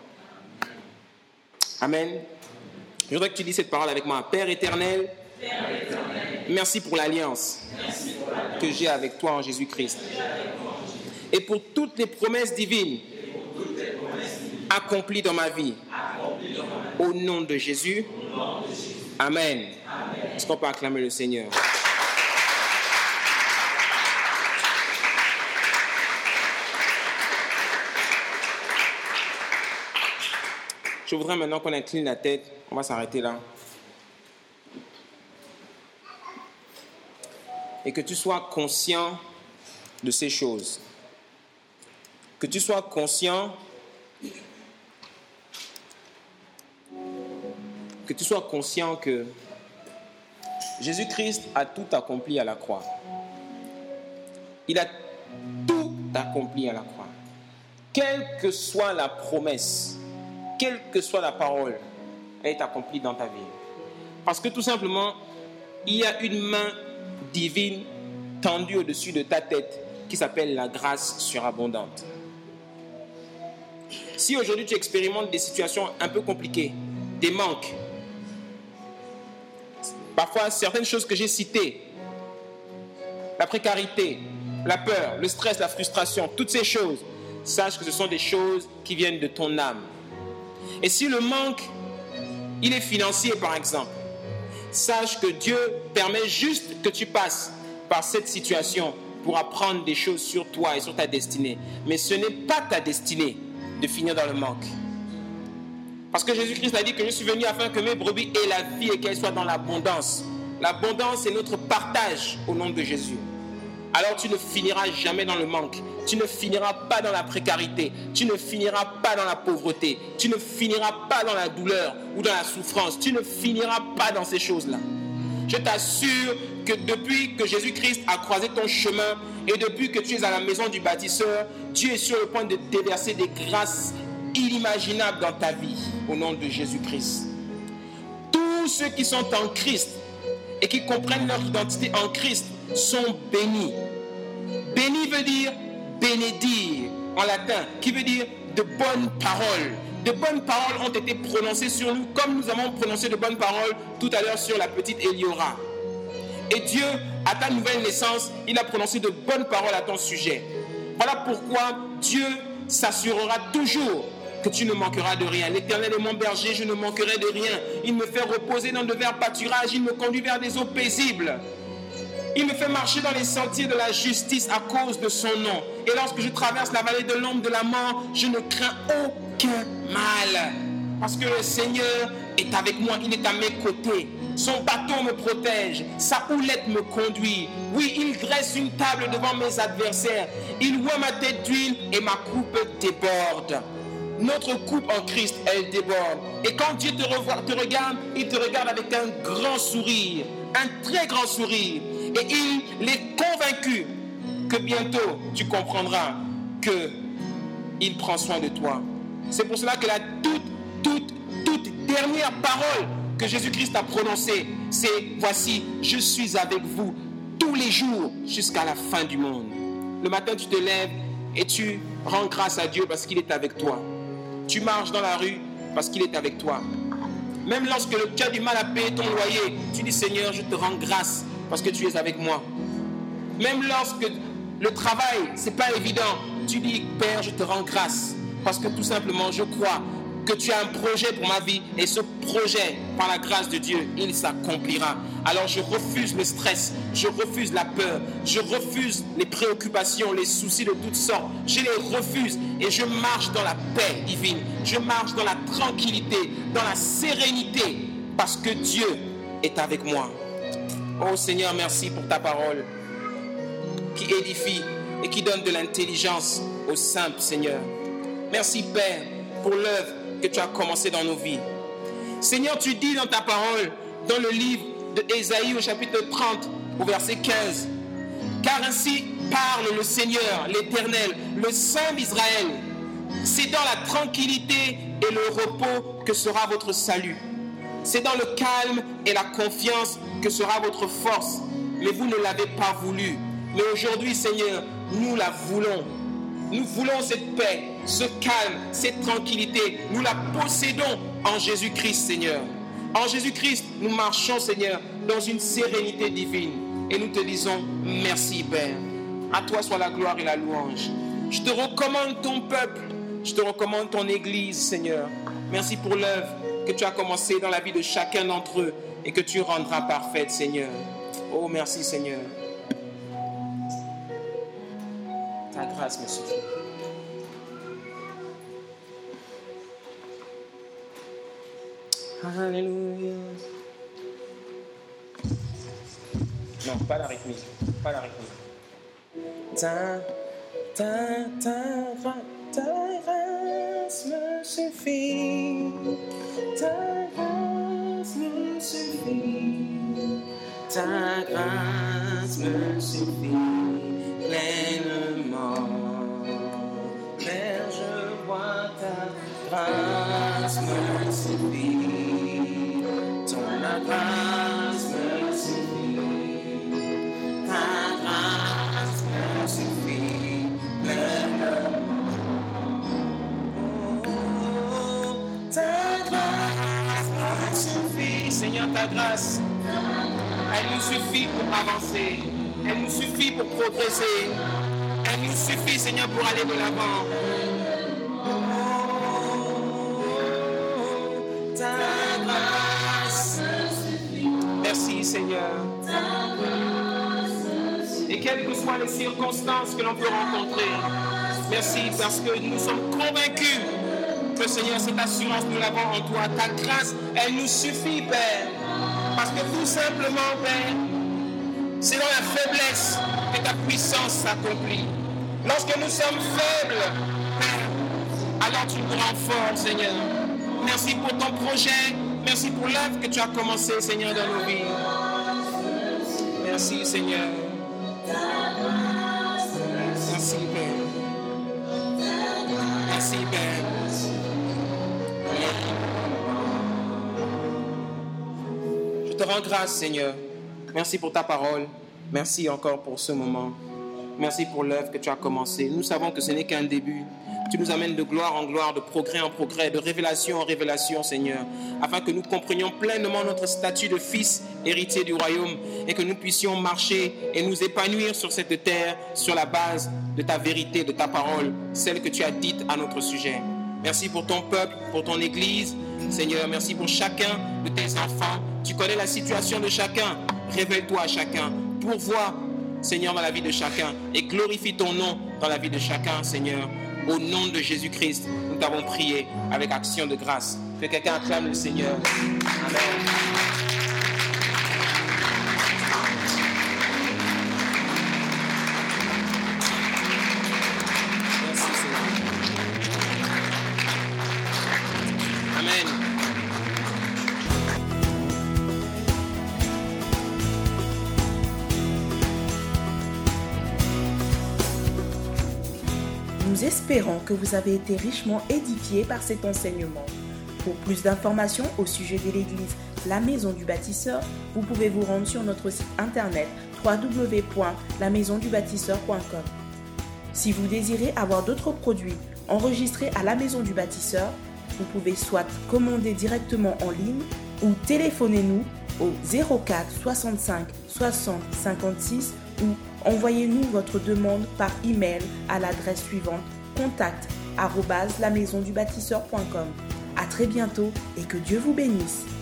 Amen. Je voudrais que tu dises cette parole avec moi. Père éternel, Père éternel, merci pour l'alliance, pour l'alliance que j'ai avec toi en Jésus-Christ. Et pour toutes les promesses divines, promesses divines accomplies dans ma vie. Dans ma vie. Au nom de Jésus. Nom de Jésus. Amen. Amen. Est-ce qu'on peut acclamer le Seigneur? Je voudrais maintenant qu'on incline la tête. On va s'arrêter là. Et que tu sois conscient de ces choses. Que tu sois conscient. Que tu sois conscient que Jésus-Christ a tout accompli à la croix. Il a tout accomplie à la croix. Quelle que soit la promesse, quelle que soit la parole, elle est accomplie dans ta vie. Parce que tout simplement, il y a une main divine tendue au-dessus de ta tête qui s'appelle la grâce surabondante. Si aujourd'hui tu expérimentes des situations un peu compliquées, des manques, parfois certaines choses que j'ai citées, la précarité, la peur, le stress, la frustration, toutes ces choses, sache que ce sont des choses qui viennent de ton âme. Et si le manque, il est financier par exemple, sache que Dieu permet juste que tu passes par cette situation pour apprendre des choses sur toi et sur ta destinée. Mais ce n'est pas ta destinée de finir dans le manque. Parce que Jésus-Christ a dit que je suis venu afin que mes brebis aient la vie et qu'elles soient dans l'abondance. L'abondance est notre partage au nom de Jésus. Alors tu ne finiras jamais dans le manque. Tu ne finiras pas dans la précarité. Tu ne finiras pas dans la pauvreté. Tu ne finiras pas dans la douleur ou dans la souffrance. Tu ne finiras pas dans ces choses-là. Je t'assure que depuis que Jésus-Christ a croisé ton chemin et depuis que tu es à la maison du bâtisseur, Dieu est sur le point de déverser des grâces inimaginables dans ta vie au nom de Jésus-Christ. Tous ceux qui sont en Christ et qui comprennent leur identité en Christ sont bénis. Béni veut dire bénédire en latin, qui veut dire de bonnes paroles. De bonnes paroles ont été prononcées sur nous, comme nous avons prononcé de bonnes paroles tout à l'heure sur la petite Eliora. Et Dieu, à ta nouvelle naissance, il a prononcé de bonnes paroles à ton sujet. Voilà pourquoi Dieu s'assurera toujours que tu ne manqueras de rien. L'Éternel est mon berger, je ne manquerai de rien. Il me fait reposer dans de verts pâturages, il me conduit vers des eaux paisibles. Il me fait marcher dans les sentiers de la justice à cause de son nom. Et lorsque je traverse la vallée de l'ombre de la mort, je ne crains aucun mal. Parce que le Seigneur est avec moi, il est à mes côtés. Son bâton me protège, sa houlette me conduit. Oui, il dresse une table devant mes adversaires. Il oint ma tête d'huile et ma coupe déborde. Notre coupe en Christ, elle déborde. Et quand Dieu te, revoit, te regarde, il te regarde avec un grand sourire, un très grand sourire. Et il est convaincu que bientôt tu comprendras qu'il prend soin de toi. C'est pour cela que la toute, toute, toute dernière parole que Jésus-Christ a prononcée, c'est « Voici, je suis avec vous tous les jours jusqu'à la fin du monde. » Le matin, tu te lèves et tu rends grâce à Dieu parce qu'il est avec toi. Tu marches dans la rue parce qu'il est avec toi. Même lorsque tu as du mal à payer ton loyer, tu dis « Seigneur, je te rends grâce parce que tu es avec moi. » Même lorsque le travail, ce n'est pas évident, tu dis « Père, je te rends grâce parce que tout simplement, je crois que tu as un projet pour ma vie et ce projet, par la grâce de Dieu, il s'accomplira. » Alors je refuse le stress, je refuse la peur, je refuse les préoccupations, les soucis de toutes sortes. Je les refuse et je marche dans la paix divine. Je marche dans la tranquillité, dans la sérénité parce que Dieu est avec moi. Oh Seigneur, merci pour ta parole qui édifie et qui donne de l'intelligence aux simples, Seigneur. Merci Père pour l'œuvre que tu as commencé dans nos vies. Seigneur, tu dis dans ta parole, dans le livre de Ésaïe au chapitre trente, au verset quinze, « Car ainsi parle le Seigneur, l'Éternel, le Saint d'Israël. C'est dans la tranquillité et le repos que sera votre salut. C'est dans le calme et la confiance que sera votre force. Mais vous ne l'avez pas voulu. Mais aujourd'hui, Seigneur, nous la voulons. Nous voulons cette paix, ce calme, cette tranquillité. Nous la possédons en Jésus-Christ, Seigneur. En Jésus-Christ, nous marchons, Seigneur, dans une sérénité divine. Et nous te disons merci, Père. À toi soit la gloire et la louange. Je te recommande ton peuple. Je te recommande ton Église, Seigneur. Merci pour l'œuvre que tu as commencée dans la vie de chacun d'entre eux et que tu rendras parfaite, Seigneur. Oh, merci, Seigneur. Ta grâce me suffit. Alléluia. Non, pas la rythmique. Pas la rythmique. Ta, ta, ta, ta grâce me suffit. Ta grâce me suffit. Ta grâce me suffit pleinement. grâce me suffit. Ton grâce me suffit. Ta grâce me suffit. Oh, ta grâce me suffit. Seigneur, ta grâce, elle nous suffit pour avancer. Elle nous suffit pour progresser. Elle nous suffit, Seigneur, pour aller de l'avant. Ta grâce. Merci, Seigneur. Et quelles que soient les circonstances que l'on peut rencontrer, merci parce que nous sommes convaincus que, Seigneur, cette assurance, nous l'avons en toi. Ta grâce, elle nous suffit, Père. Parce que tout simplement, Père, c'est dans la faiblesse que ta puissance s'accomplit. Lorsque nous sommes faibles, alors tu nous rends forts, Seigneur. Merci pour ton projet. Merci pour l'œuvre que tu as commencé, Seigneur, dans nos vies. Merci, Seigneur. Merci, Père. Merci, Père. Je te rends grâce, Seigneur. Merci pour ta parole. Merci encore pour ce moment. Merci pour l'œuvre que tu as commencée. Nous savons que ce n'est qu'un début. Tu nous amènes de gloire en gloire, de progrès en progrès, de révélation en révélation, Seigneur, afin que nous comprenions pleinement notre statut de fils héritier du royaume et que nous puissions marcher et nous épanouir sur cette terre sur la base de ta vérité, de ta parole, celle que tu as dite à notre sujet. Merci pour ton peuple, pour ton Église. Seigneur, merci pour chacun de tes enfants. Tu connais la situation de chacun. Révèle-toi à chacun. Pourvois, Seigneur, dans la vie de chacun et glorifie ton nom dans la vie de chacun, Seigneur. Au nom de Jésus-Christ, nous t'avons prié avec action de grâce. Que quelqu'un acclame le Seigneur. Amen. Merci, Seigneur. Amen. Nous espérons que vous avez été richement édifiés par cet enseignement. Pour plus d'informations au sujet de l'église La Maison du Bâtisseur, vous pouvez vous rendre sur notre site internet w w w point la maison du bâtisseur point com. Si vous désirez avoir d'autres produits enregistrés à La Maison du Bâtisseur, vous pouvez soit commander directement en ligne ou téléphonez-nous au zéro quatre soixante-cinq soixante cinquante-six ou envoyez-nous votre demande par email à l'adresse suivante contact arobase la maison du bâtisseur point com. À très bientôt et que Dieu vous bénisse.